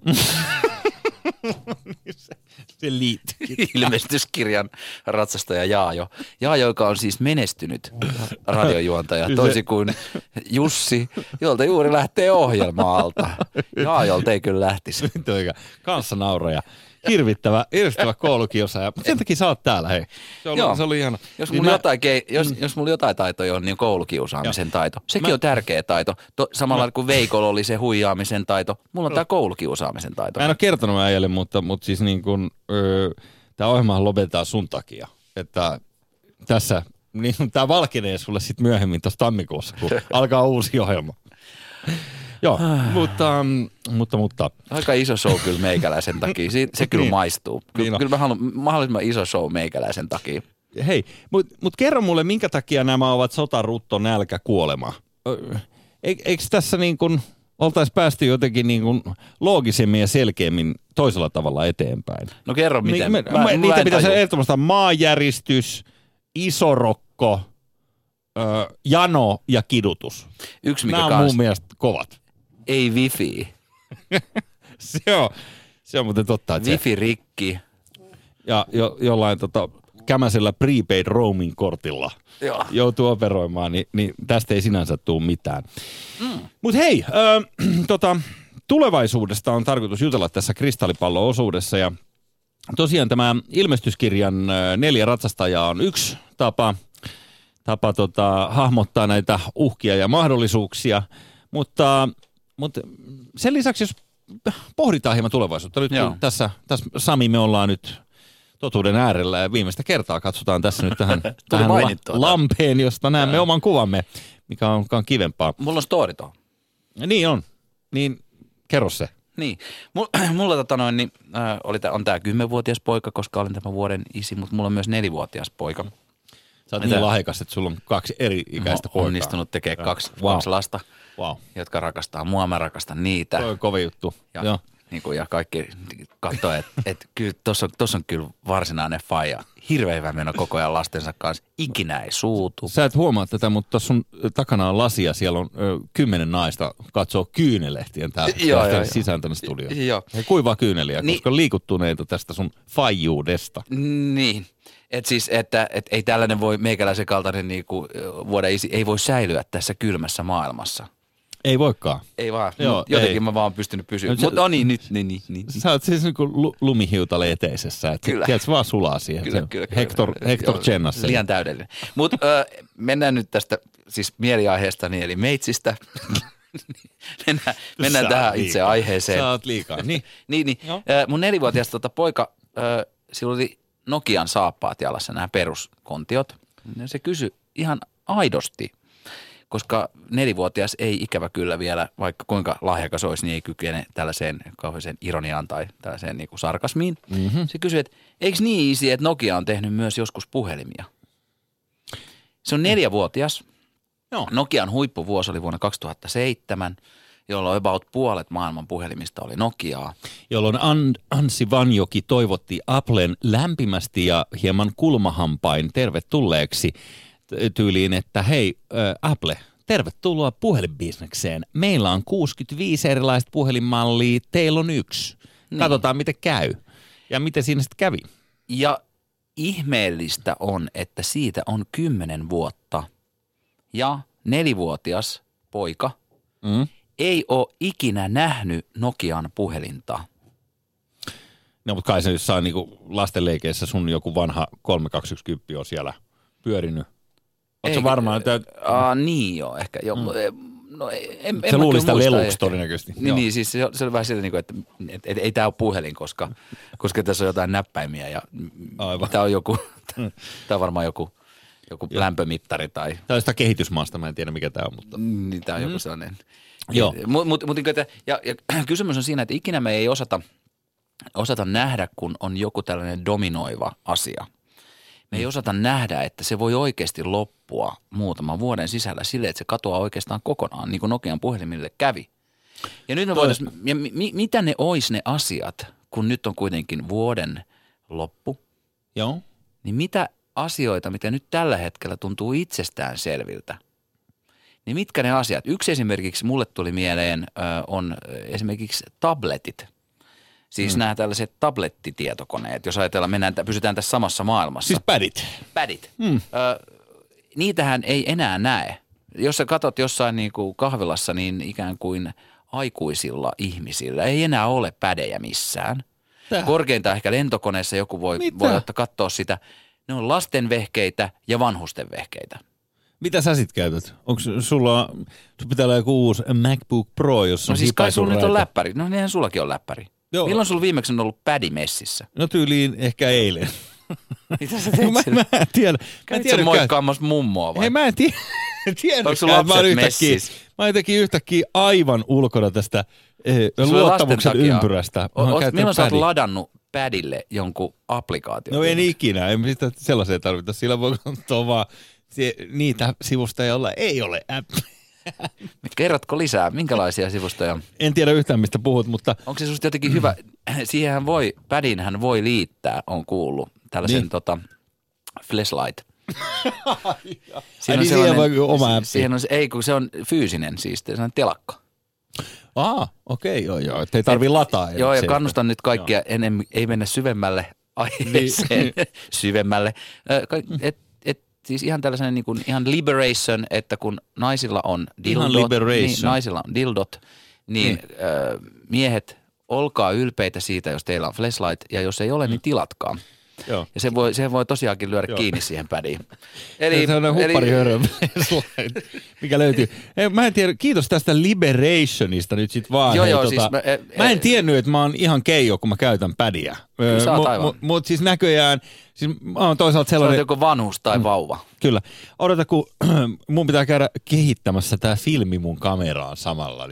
Se liittyy. Ilmestyskirjan ratsastaja Jaajo. Jaajo, joka on siis menestynyt radiojuontaja, toisin kuin Jussi, jolta juuri lähtee ohjelma-alta. Jaajolta ei kyllä lähtisi. Kanssa nauroja. Hirvittävä koulukiusaaja. Mutta sen takia sä oot täällä, hei. Se oli ihana. Jos mulla jotain taitoja on, niin koulukiusaamisen taito. Sekin on tärkeä taito. Samalla kuin Veikolla oli se huijaamisen taito. Mulla on tää koulukiusaamisen taito. Mä en ole kertonut äijälle, mutta siis niin kuin, tää ohjelmahan lopetetaan sun takia. Että tässä, niin tää valkenee sulle sit myöhemmin tuossa tammikuussa, kun alkaa uusi ohjelma. Joo, mutta. Aika iso show kyllä meikäläisen takia. Se kyllä maistuu. Kyllä mä haluan mahdollisimman iso show meikäläisen takia. Hei, mutta kerro mulle, minkä takia nämä ovat sota, rutto, nälkä, kuolema? Eikö tässä niin kuin oltaisiin päästy jotenkin niin kuin loogisemmin ja selkeämmin toisella tavalla eteenpäin? No kerro miten. Niitä pitäisi ehdottomasti maanjäristys, isorokko, jano ja kidutus. Yksi mikä nämä on mun mielestä kovat. Ei wifi. se on muuten totta. Että wifi rikki. Ja jollain kämäisellä prepaid roaming-kortilla joutuu operoimaan, niin tästä ei sinänsä tule mitään. Mutta hei, tulevaisuudesta on tarkoitus jutella tässä kristallipallo-osuudessa. Ja tosiaan tämä ilmestyskirjan 4 ratsastajaa on yksi tapa hahmottaa näitä uhkia ja mahdollisuuksia. Mutta sen lisäksi, jos pohditaan hieman tulevaisuutta, nyt kun tässä Sami me ollaan nyt totuuden äärellä ja viimeistä kertaa katsotaan tässä nyt tähän lampeen, josta näemme oman kuvamme, mikä on kivempaa. Mulla on story tuohon. Niin on. Niin kerro se. Niin. Mulla on tää 10-vuotias poika, koska olen tämän vuoden isi, mutta mulla on myös 4-vuotias poika. Sä oot niin lahjakas, että sulla on 2 eri ikäistä poikaa. Onnistunut tekemään kaksi lasta, jotka rakastaa mua, mä rakastan niitä. Toi on kovin juttu. Ja kaikki katsoo, että kyllä tossa on kyllä varsinainen faija. hirveän hyvä mennä koko ajan lastensa kanssa. Ikinä ei suutu. Sä et huomaa tätä, mutta sun takana on lasia. Siellä on 10 naista katsoo kyynelehtien täällä sisään tänne studioon. Joo. He kuivaa kyyneliä, koska liikuttuneita tästä sun faijuudesta. Niin. Että ei tällainen voi, meikäläisen kaltainen niinku, ei voi säilyä tässä kylmässä maailmassa. Ei voikaan. Ei vaan. Joo, jotenkin ei. Mä vaan pystynyt pysymään. Mutta nyt. Sä oot siis niin kuin lumihiutale eteisessä. Että kyllä. Tiedätkö, vaan sulaa siihen. Kyllä. Hector Chennassa. Liian täydellinen. Mutta mennään nyt tästä siis mieliaiheestani, eli meitsistä. mennään tähän itse aiheeseen. Sä oot liikaa. Niin. Mun 4-vuotias poika, sillä oli Nokian saappaat jalassa, nämä peruskontiot. Se kysyi ihan aidosti. Koska 4-vuotias ei ikävä kyllä vielä, vaikka kuinka lahjakas olisi, niin ei kykene tällaiseen kauheeseen ironiaan tai tällaiseen niin kuin sarkasmiin. Mm-hmm. Se kysyi, että eikö niin easy, että Nokia on tehnyt myös joskus puhelimia? Se on 4-vuotias. No. Nokian huippuvuosi oli vuonna 2007, jolloin about puolet maailman puhelimista oli Nokiaa. Jolloin Anssi Vanjoki toivotti Applen lämpimästi ja hieman kulmahampain tervetulleeksi tyyliin, että hei Apple, tervetuloa puhelinbisnekseen. Meillä on 65 erilaista puhelinmallia, teillä on 1. Niin. Katsotaan, miten käy. Ja miten siinä sitten kävi. Ja ihmeellistä on, että siitä on 10 vuotta. Ja 4-vuotias poika ei ole ikinä nähnyt Nokian puhelinta. No, mutta kai se saa niinku lastenleikeissä sun joku vanha 3210 on siellä pyörinyt. Oletko varmaan, että... Niin joo, ehkä. Jo. No, se luuli sitä leluksi todennäköisesti. Niin, siis se oli vähän siltä, että ei tämä ole puhelin, koska tässä on jotain näppäimiä ja tämä on joku, tämä on varmaan joku lämpömittari tai... Tämä on sitä kehitysmaasta, mä en tiedä mikä tämä on, mutta... Niin, tämä on joku sellainen. Joo. Mutta kysymys on siinä, että ikinä me ei osata nähdä, kun on joku tällainen dominoiva asia. Me ei osata nähdä, että se voi oikeasti loppua muutaman vuoden sisällä sille, että se katoaa oikeastaan kokonaan, niin kuin Nokian puhelimille kävi. Ja nyt me mitä ne ois ne asiat, kun nyt on kuitenkin vuoden loppu? Joo. Niin mitä asioita, mitä nyt tällä hetkellä tuntuu itsestään selviltä? Niin mitkä ne asiat? Yksi esimerkiksi mulle tuli mieleen on esimerkiksi tabletit. Siis nämä tällaiset tablettitietokoneet, jos ajatellaan, pysytään tässä samassa maailmassa. Siis pädit. Pädit. Niitähän ei enää näe. Jos sä katsot jossain niin kuin kahvilassa, niin ikään kuin aikuisilla ihmisillä ei enää ole pädejä missään. Korkeintaan ehkä lentokoneessa joku voi katsoa sitä. Ne on lasten vehkeitä ja vanhusten vehkeitä. Mitä sä sit käytät? Onko sulla pitää olla joku uusi MacBook Pro, jossa on siis kai sulla nyt on läppäri. No niinhän sullakin on läppäri. Joo. Milloin sulla viimeksi on ollut pädi messissä? No tyyliin ehkä eilen. Mitä sä teet mä en tiedä. Käytit sä moikkaamassa mummoa vai? Hei mä en tiedä. Onko sulla lapset messissä? Mä jotenkin yhtäkkiä aivan ulkona tästä luottamuksen ympyrästä. Milloin sä oot ladannut pädille jonkun applikaation? No en ikinä. En sitä sellaiseen tarvita. Sillä voi katsoa vaan niitä sivustoja, joilla ei ole appi. Kerrotko lisää? Minkälaisia sivustoja? En tiedä yhtään, mistä puhut, mutta... Onko se susta jotenkin hyvä? Siihenhän pädinhän voi liittää, on kuullut, tällaisen flashlight. Siihen voi oma appi. Ei, kun se on fyysinen siis, se on telakka. Okei, joo. Että ei tarvitse lataa. Joo, ja kannustan nyt kaikkia, ei mennä syvemmälle aiheeseen, syvemmälle. Siis ihan tällainen niin kuin, ihan liberation, että kun naisilla on dildot, niin miehet, olkaa ylpeitä siitä, jos teillä on flashlight, ja jos ei ole, niin tilatkaa. Joo. Ja se voi tosiaankin lyödä kiinni siihen pädiin. Eli se on hupparihörö, mikä löytyy. Mä en tiedä, kiitos tästä liberationista nyt sit vaan. Siis mä en tiennyt, että mä oon ihan keijo, kun mä käytän pädiä. Mutta siis näköjään, siis mä oon toisaalta sellainen... Sä oot joku vanhus tai vauva. Kyllä. Odota, kun mun pitää käydä kehittämässä tää filmi mun kameraan samalla.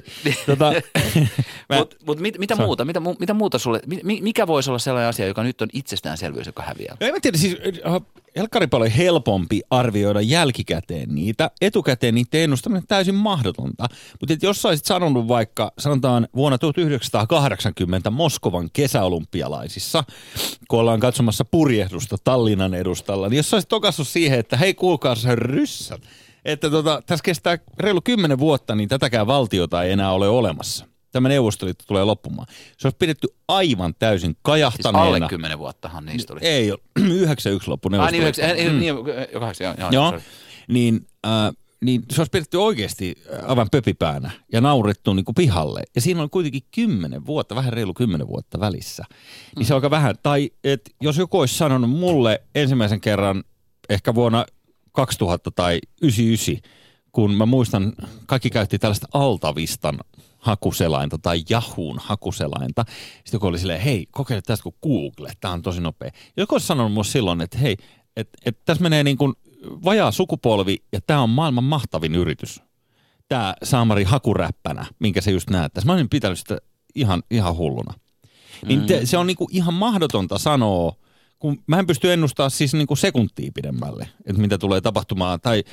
Mutta mitä muuta sulle, mikä voisi olla sellainen asia, joka nyt on itsestäänselvyys, joka häviää? En mä tiedä, siis helkkari paljon helpompi arvioida jälkikäteen niitä. Etukäteen niitä ennustaminen täysin mahdotonta. Mutta jos sä olisit sanonut vaikka, sanotaan vuonna 1980 Moskovan kesäolympialaisissa, kun ollaan katsomassa purjehdusta Tallinnan edustalla, niin jos sä olisit tokassut siihen, että hei kuulkaa sä ryssät, että tässä kestää reilu 10 vuotta, niin tätäkään valtiota ei enää ole olemassa. Tämä Neuvostoliitto tulee loppumaan. Se olisi pidetty aivan täysin kajahtaneena. Siis alle 10 vuottahan niistä oli. Ei ole. 91 loppu Neuvostoliitto. Joo. Niin se olisi pidetty oikeasti aivan pöpipäänä ja naurettu niin kuin pihalle. Ja siinä on kuitenkin 10 vuotta, vähän reilu 10 vuotta välissä. Niin se on aika vähän. Tai että jos joku olisi sanonut mulle ensimmäisen kerran ehkä vuonna 2000 tai 99, kun mä muistan, kaikki käytti tällaista Altavistan hakuselainta tai Yahoon hakuselainta. Sitten joku oli silleen, hei, kokeile tästä kuin Google, tämä on tosi nopea. Joku olisi sanonut mulle silloin, että hei, että tässä menee niin kuin vajaa sukupolvi ja tämä on maailman mahtavin yritys. Tämä Saamari hakuräppänä, minkä se just näyttäisi. Mä olisin pitänyt sitä ihan hulluna. Niin se on niin kuin ihan mahdotonta sanoa, kun mä en pysty ennustamaan siis niin kuin sekuntia pidemmälle, että mitä tulee tapahtumaan. Tai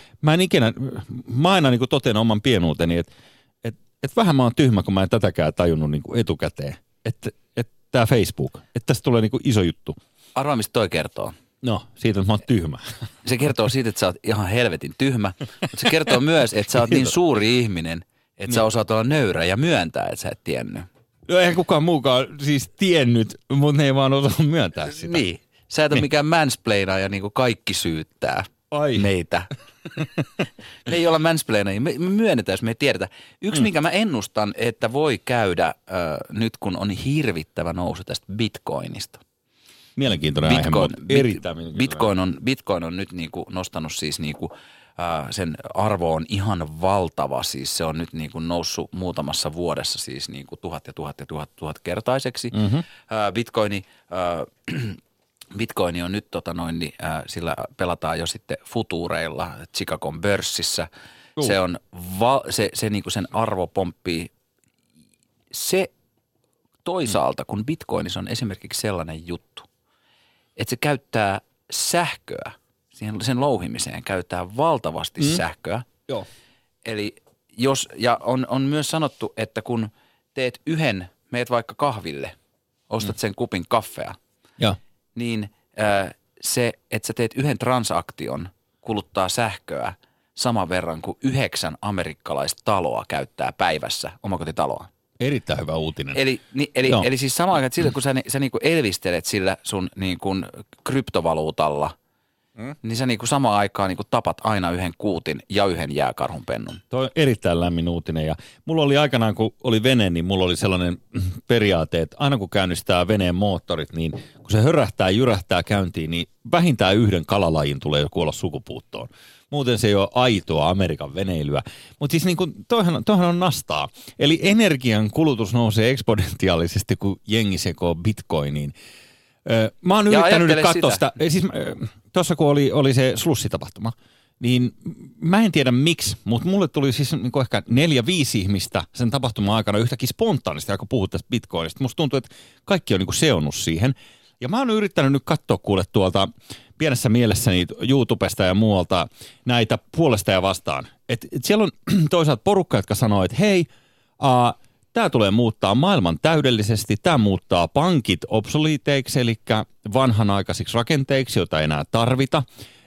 mä aina niin kuin totean oman pienuuteni, että vähän mä oon tyhmä, kun mä en tätäkään tajunnut niin kuin etukäteen. Että tää Facebook, että tästä tulee niin kuin iso juttu. Arvaa, mistä toi kertoo. No, siitä, että mä oon tyhmä. Se kertoo siitä, että sä oot ihan helvetin tyhmä, mutta se kertoo myös, että sä oot niin suuri ihminen, että sä osaat olla nöyrä ja myöntää, että sä et tiennyt. No eihän kukaan muukaan siis tiennyt, mutta ne ei vaan osaa myöntää sitä. Niin. Sä et ole mikään mansplainaaja, niin kuin kaikki syyttää meitä. Me ei olla mansplainajia. Me myönnetään, jos me ei tiedetä. Yksi, minkä mä ennustan, että voi käydä nyt, kun on hirvittävä nousu tästä Bitcoinista. Mielenkiintoinen aihe, mutta erittäin mielenkiintoinen. Bitcoin on nyt niin kuin nostanut siis niin kuin, sen arvo on ihan valtava. Siis se on nyt niin kuin noussut muutamassa vuodessa siis niin kuin 1000 ja 1000 kertaiseksi. Bitcoin on nyt sillä pelataan jo sitten futuureilla Chicagon pörssissä. Se on se niinku sen arvo pomppii. Se toisaalta, kun Bitcoinissa on esimerkiksi sellainen juttu, että se käyttää sähköä, sen louhimiseen käyttää valtavasti sähköä. Joo. Eli on myös sanottu, että kun meet vaikka kahville, ostat sen kupin kaffea, niin se, että sä teet yhden transaktion, kuluttaa sähköä saman verran kuin 9 amerikkalaista taloa käyttää päivässä omakotitaloa. Erittäin hyvä uutinen. Eli siis samaan aikaan, että sillä, kun sä niinku elvistelet sillä sun niinku kryptovaluutalla, niin sä niinku samaan aikaan niinku tapat aina yhden kuutin ja yhden jääkarhunpennun. Toi on erittäin lämmin uutinen ja mulla oli aikanaan, kun oli vene, niin mulla oli sellainen periaate, että aina kun käynnistää veneen moottorit, niin kun se jyrähtää käyntiin, niin vähintään yhden kalalajin tulee jo kuolla sukupuuttoon. Muuten se ei ole aitoa Amerikan veneilyä. Mutta siis niin kuin, toihan on nastaa. Eli energian kulutus nousee eksponentiaalisesti, kun jengi sekoo bitcoiniin. Mä oon yrittänyt nyt katsoa sitä. Siis tuossa kun oli se slussitapahtuma, niin mä en tiedä miksi, mutta mulle tuli siis niin kuin ehkä 4-5 ihmistä sen tapahtuman aikana yhtäkkiä spontaanisti, kun puhut tästä bitcoinista. Musta tuntuu, että kaikki on niin kuin seonnut siihen. Ja mä oon yrittänyt nyt katsoa kuule tuolta pienessä mielessäni YouTubesta ja muualta näitä puolesta ja vastaan. Et siellä on toisaalta porukka, jotka sanoo, että hei, tämä tulee muuttaa maailman täydellisesti, tämä muuttaa pankit obsoliteiksi, eli vanhanaikaisiksi rakenteiksi, joita ei enää tarvita.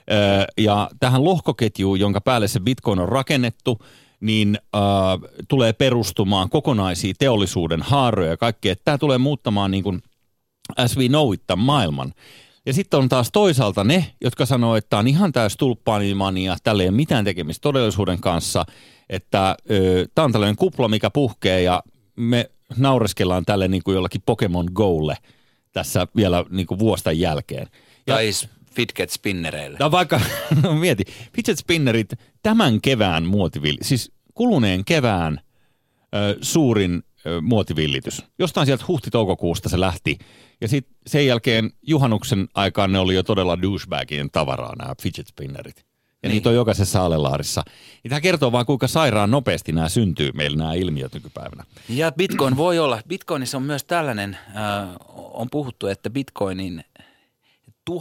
Ja tähän lohkoketjuun, jonka päälle se Bitcoin on rakennettu, niin tulee perustumaan kokonaisia teollisuuden haaroja ja kaikkea. Tämä tulee muuttamaan niin kuin as we know it, tämän maailman. Ja sitten on taas toisaalta ne, jotka sanoo, että tämä on ihan täys tulppaanimania, tällä ei ole mitään tekemistä todellisuuden kanssa, että tämä on tällainen kupla, mikä puhkee ja me naureskellaan tälle niin kuin jollakin Pokemon Golle tässä vielä niin kuin vuostan jälkeen. Tai fidget spinnereille. No vaikka, mieti, fidget spinnerit tämän kevään siis kuluneen kevään suurin muotivillitys. Jostain sieltä huhti-toukokuusta se lähti. Ja sitten sen jälkeen juhannuksen aikaan ne oli jo todella douchebagien tavaraa, nämä fidget spinnerit. Ja niin. Niitä on jokaisessa alelaarissa. Ja tämä kertoo vaan, kuinka sairaan nopeasti nämä syntyy meillä nämä ilmiöt nykypäivänä. Ja Bitcoin voi olla. Bitcoinissa on myös tällainen, on puhuttu, että Bitcoinin 1000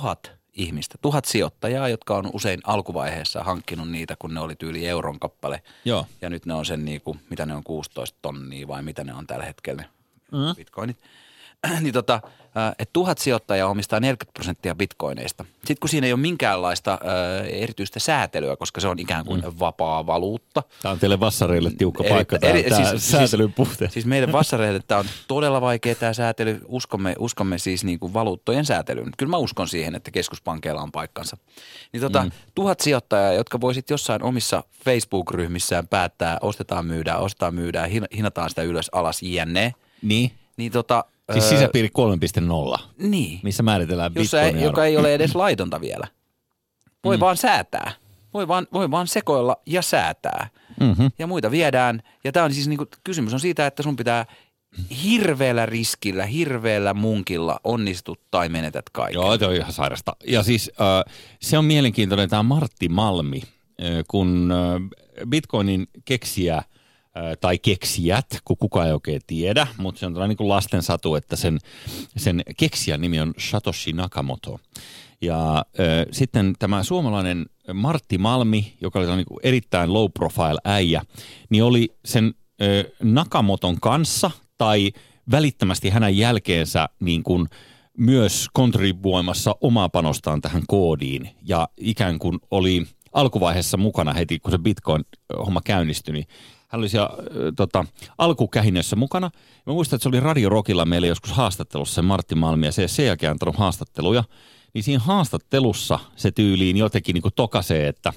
ihmistä, 1000 sijoittajaa, jotka on usein alkuvaiheessa hankkinut niitä, kun ne oli tyyli euron kappale. Joo. Ja nyt ne on sen niinku, mitä ne on 16 tonnia vai mitä ne on tällä hetkellä bitcoinit. Niin että 1000 sijoittajaa omistaa 40% bitcoineista. Sitten kun siinä ei ole minkäänlaista erityistä säätelyä, koska se on ikään kuin vapaa valuutta. Tämä on teille vassareille tiukka paikka, tämä säätelyn puute. Siis meille vassareille tämä on todella vaikea tämä säätely. Uskomme siis niin kuin valuuttojen säätelyyn. Kyllä mä uskon siihen, että keskuspankeilla on paikkansa. Niin 1000 sijoittajaa, jotka voi sitten jossain omissa Facebook-ryhmissään päättää, ostetaan, myydään, hinataan sitä ylös, alas, jne. Niin. Niin siis sisäpiiri 3.0, niin. Missä määritellään bitcoinia. Joka ei ole edes laitonta vielä. Voi vaan säätää. Voi vaan sekoilla ja säätää. Mm-hmm. Ja muita viedään. Ja tämä on siis niinku, kysymys on siitä, että sun pitää hirveällä riskillä, hirveällä munkilla onnistut tai menetät kaiken. Joo, se on ihan sairasta. Ja siis se on mielenkiintoinen tämä Martti Malmi, kun bitcoinin keksijä tai keksijät, kun kukaan ei oikein tiedä, mutta se on tällainen niin kuin lasten satu, että sen keksijän nimi on Satoshi Nakamoto. Ja sitten tämä suomalainen Martti Malmi, joka oli niin kuin erittäin low profile äijä, niin oli sen Nakamoton kanssa tai välittömästi hänen jälkeensä niin kuin myös kontribuoimassa omaa panostaan tähän koodiin ja ikään kuin oli alkuvaiheessa mukana heti, kun se Bitcoin-homma käynnistyi, niin hän oli siellä alkukähinnössä mukana. Mä muistan, että se oli Radio Rockilla meille joskus haastattelussa se Martti Malmi, ja se ei sen jälkeen antanut haastatteluja. Niin siinä haastattelussa se tyyliin jotenkin niin kuin tokaisee, että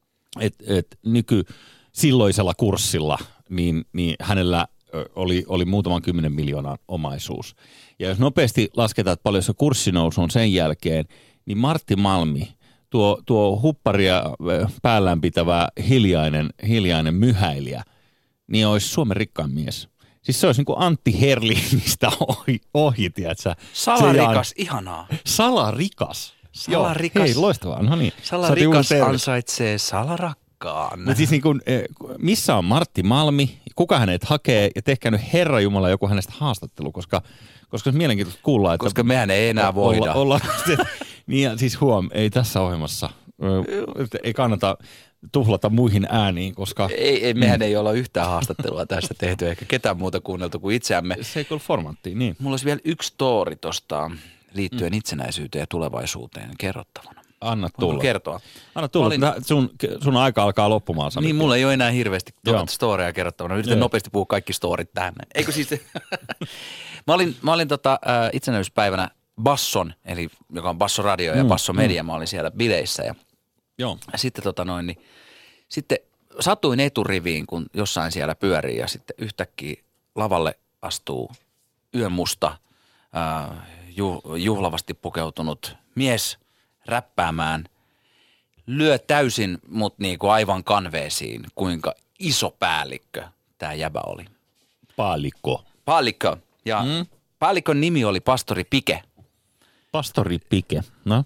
silloisella kurssilla niin hänellä oli muutaman 10 miljoonaa omaisuus. Ja jos nopeasti lasketaan, että paljon se kurssinousu on sen jälkeen, niin Martti Malmi, tuo hupparia päällään pitävä hiljainen myhäilijä, niin olisi Suomen rikkain mies. Siis se olisi niin kuin Antti Herlingistä ohi, tiedätkö? Salarikas, ihanaa. Salarikas. Salarikas. Hei, loistavaa. No niin. Salarikas ansaitsee salarakkaan. Mutta siis niin kuin, missä on Martti Malmi, kuka hänet hakee, ja tehkää nyt Herra Jumala joku hänestä haastattelu, koska se on mielenkiintoista kuulla. Että koska mehän ei enää voida. Niin ja siis ei tässä ohjelmassa, ei kannata tuhlata muihin ääniin, koska... Mehän ei olla yhtään haastattelua tästä tehty, eikä ketään muuta kuunneltu kuin itseämme. Se ei ole formaattiin, niin. Mulla olisi vielä yksi story tuosta liittyen itsenäisyyteen ja tulevaisuuteen kerrottavana. Anna tulla. Kertoa? Anna tulla. Sun aika alkaa loppumaan. Niin, mulla ei ole enää hirveästi storia kerrottavana. Yritän nopeasti puhua kaikki storit tähän. Eikö siis... Mä olin itsenäisyyspäivänä Basson, eli joka on Basso Radio ja Basso Media. Mä olin siellä bileissä ja sitten sitten satuin eturiviin, kun jossain siellä pyörii ja sitten yhtäkkiä lavalle astuu yönmusta juhlavasti pukeutunut mies räppäämään. Lyö täysin mut niinku aivan kanveesiin, kuinka iso päällikkö tää jäbä oli. Paalikko. Ja paalikon nimi oli Pastori Pike. Pastori Pike, no.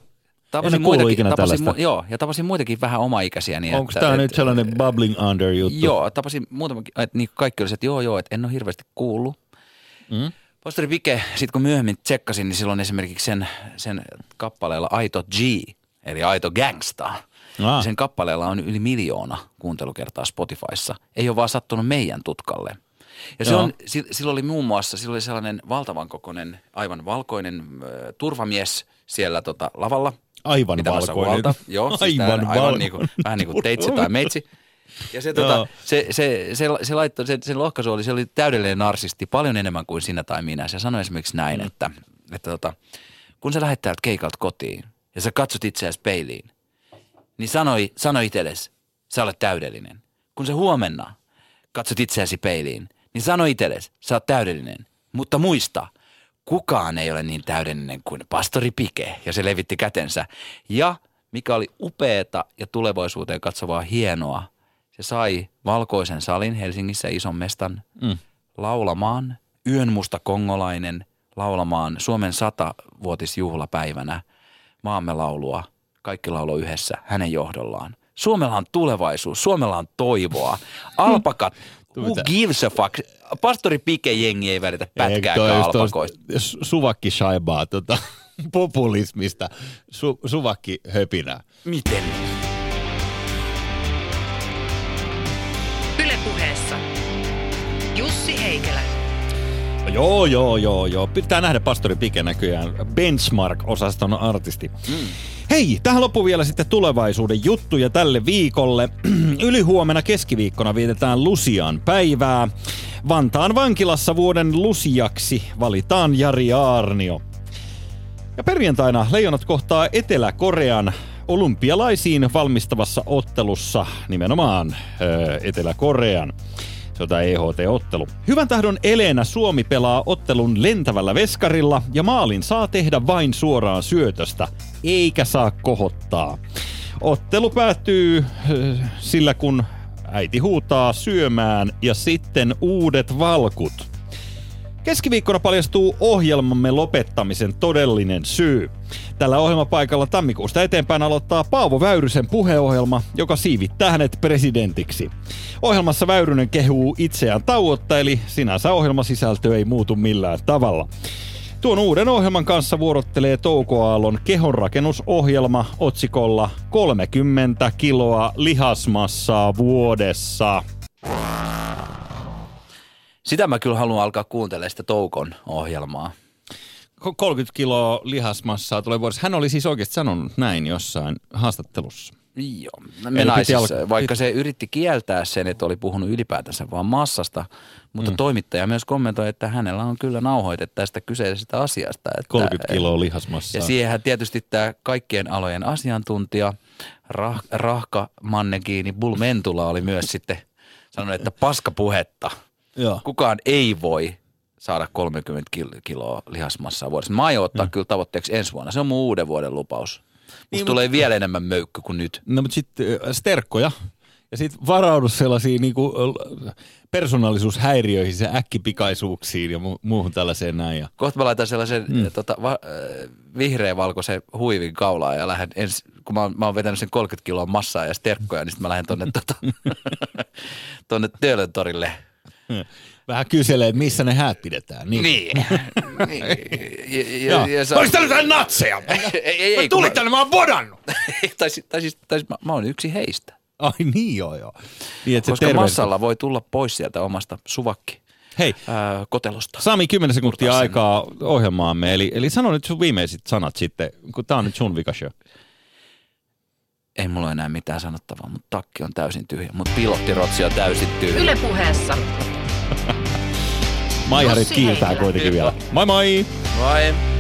Tapasin muitakin vähän omaikäisiä. Niin onko tämä nyt sellainen bubbling under juttu? Joo, tapasin muutamakin, että niin kaikki olisivat, että että en ole hirveästi kuullut. Pastori Pike, sitten kun myöhemmin tsekkasin, niin silloin esimerkiksi sen kappaleella Aito G, eli Aito Gangsta. Sen kappaleella on yli 1 miljoona kuuntelukertaa Spotifyssa. Ei ole vaan sattunut meidän tutkalle. Ja sillä oli muun muassa, sillä oli sellainen valtavan kokoinen, aivan valkoinen turvamies siellä lavalla. Aivan valkoinen. Joo, siis aivan niin kuin, vähän niin kuin teitsi tai meitsi. Ja se laittoi, sen lohkaisu oli, se oli täydellinen narsisti, paljon enemmän kuin sinä tai minä. Se sanoi esimerkiksi näin, että kun sä lähdet täältä keikalta kotiin ja sä katsot itseäsi peiliin, niin sano itsellesi, sä olet täydellinen. Kun sä huomenna katsot itseäsi peiliin, niin sano itsellesi, sä oot täydellinen. Mutta muista, kukaan ei ole niin täydellinen kuin Pastori Pike. Ja se levitti kätensä. Ja mikä oli upeata ja tulevaisuuteen katsovaa hienoa, se sai valkoisen salin Helsingissä ison mestan laulamaan, yönmusta kongolainen laulamaan Suomen 100-vuotisjuhlapäivänä maamme laulua. Kaikki lauloi yhdessä hänen johdollaan. Suomella on tulevaisuus, Suomella on toivoa. Alpakat, who gives a fuck? Pastori Pike jengi ei välitä pätkääkään alpakoista. Suvakki shaibaa populismista suvakki höpinää. Miten? Yle Puheessa Jussi Heikelä. Joo. Pitää nähdä pastori Pike näköjään. Benchmark-osaston artisti. Hei, tähän loppuun vielä sitten tulevaisuuden juttuja tälle viikolle. Ylihuomenna keskiviikkona vietetään Lusian päivää. Vantaan vankilassa vuoden lusiaksi valitaan Jari Aarnio. Ja perjantaina Leijonat kohtaa Etelä-Korean olympialaisiin valmistavassa ottelussa nimenomaan Etelä-Korean. Se on tämä EHT-ottelu. Hyvän tahdon eleenä Suomi pelaa ottelun lentävällä veskarilla ja maalin saa tehdä vain suoraan syötöstä, eikä saa kohottaa. Ottelu päättyy sillä kun äiti huutaa syömään ja sitten uudet valkut. Keskiviikkona paljastuu ohjelmamme lopettamisen todellinen syy. Tällä ohjelmapaikalla tammikuusta eteenpäin aloittaa Paavo Väyrysen puheohjelma, joka siivittää hänet presidentiksi. Ohjelmassa Väyrynen kehuu itseään tauotta, eli sinänsä ohjelmasisältö ei muutu millään tavalla. Tuon uuden ohjelman kanssa vuorottelee Touko Aallon kehonrakennusohjelma otsikolla 30 kiloa lihasmassaa vuodessa. Sitä mä kyllä haluan alkaa kuuntelemaan sitä Toukon ohjelmaa. 30 kiloa lihasmassaa tulee vuodessa. Hän oli siis oikeasti sanonut näin jossain haastattelussa. Joo, vaikka se yritti kieltää sen, että oli puhunut ylipäätänsä vaan massasta, mutta toimittaja myös kommentoi, että hänellä on kyllä nauhoite tästä kyseisestä asiasta. Että 30 kiloa lihasmassaa. Ja siihenhän tietysti tämä kaikkien alojen asiantuntija, Rahka Mannekiini Bull Mentula oli myös sitten sanonut, että paskapuhetta. Joo. Kukaan ei voi saada 30 kiloa lihasmassaa vuodessa. Mä aion ottaa kyllä tavoitteeksi ensi vuonna. Se on mun uuden vuoden lupaus. Musta tulee vielä enemmän möykky kuin nyt. No mutta sitten sterkkoja ja sitten varaudu sellaisiin niinku persoonallisuushäiriöihin ja äkkipikaisuuksiin ja muuhun tällaiseen näin. Ja. Kohta mä laitan sellaisen vihreä-valkoisen huivin kaulaan ja lähden kun mä oon vetänyt sen 30 kiloa massaa ja sterkkoja, niin sitten mä lähden tonne Töölöntorille. Vähän kyselee, että missä ne häät pidetään. Niin. Olis täällä jotain natseja? Ei, tulit tänne, mä oon bodannut. tai siis mä oon yksi heistä. Ai niin joo. Niin, koska massalla voi tulla pois sieltä omasta kotelosta. Sami, 10 sekuntia aikaa ohjelmaamme. Eli sano nyt sun viimeiset sanat sitten, kun tää on nyt sun vikashow. Ei mulla enää mitään sanottavaa, mutta takki on täysin tyhjä. Mutta pilottirotsi on täysin tyhjä. Yle Puheessa Maiharit kiiltää kuitenkin vielä. Moi moi! Moi!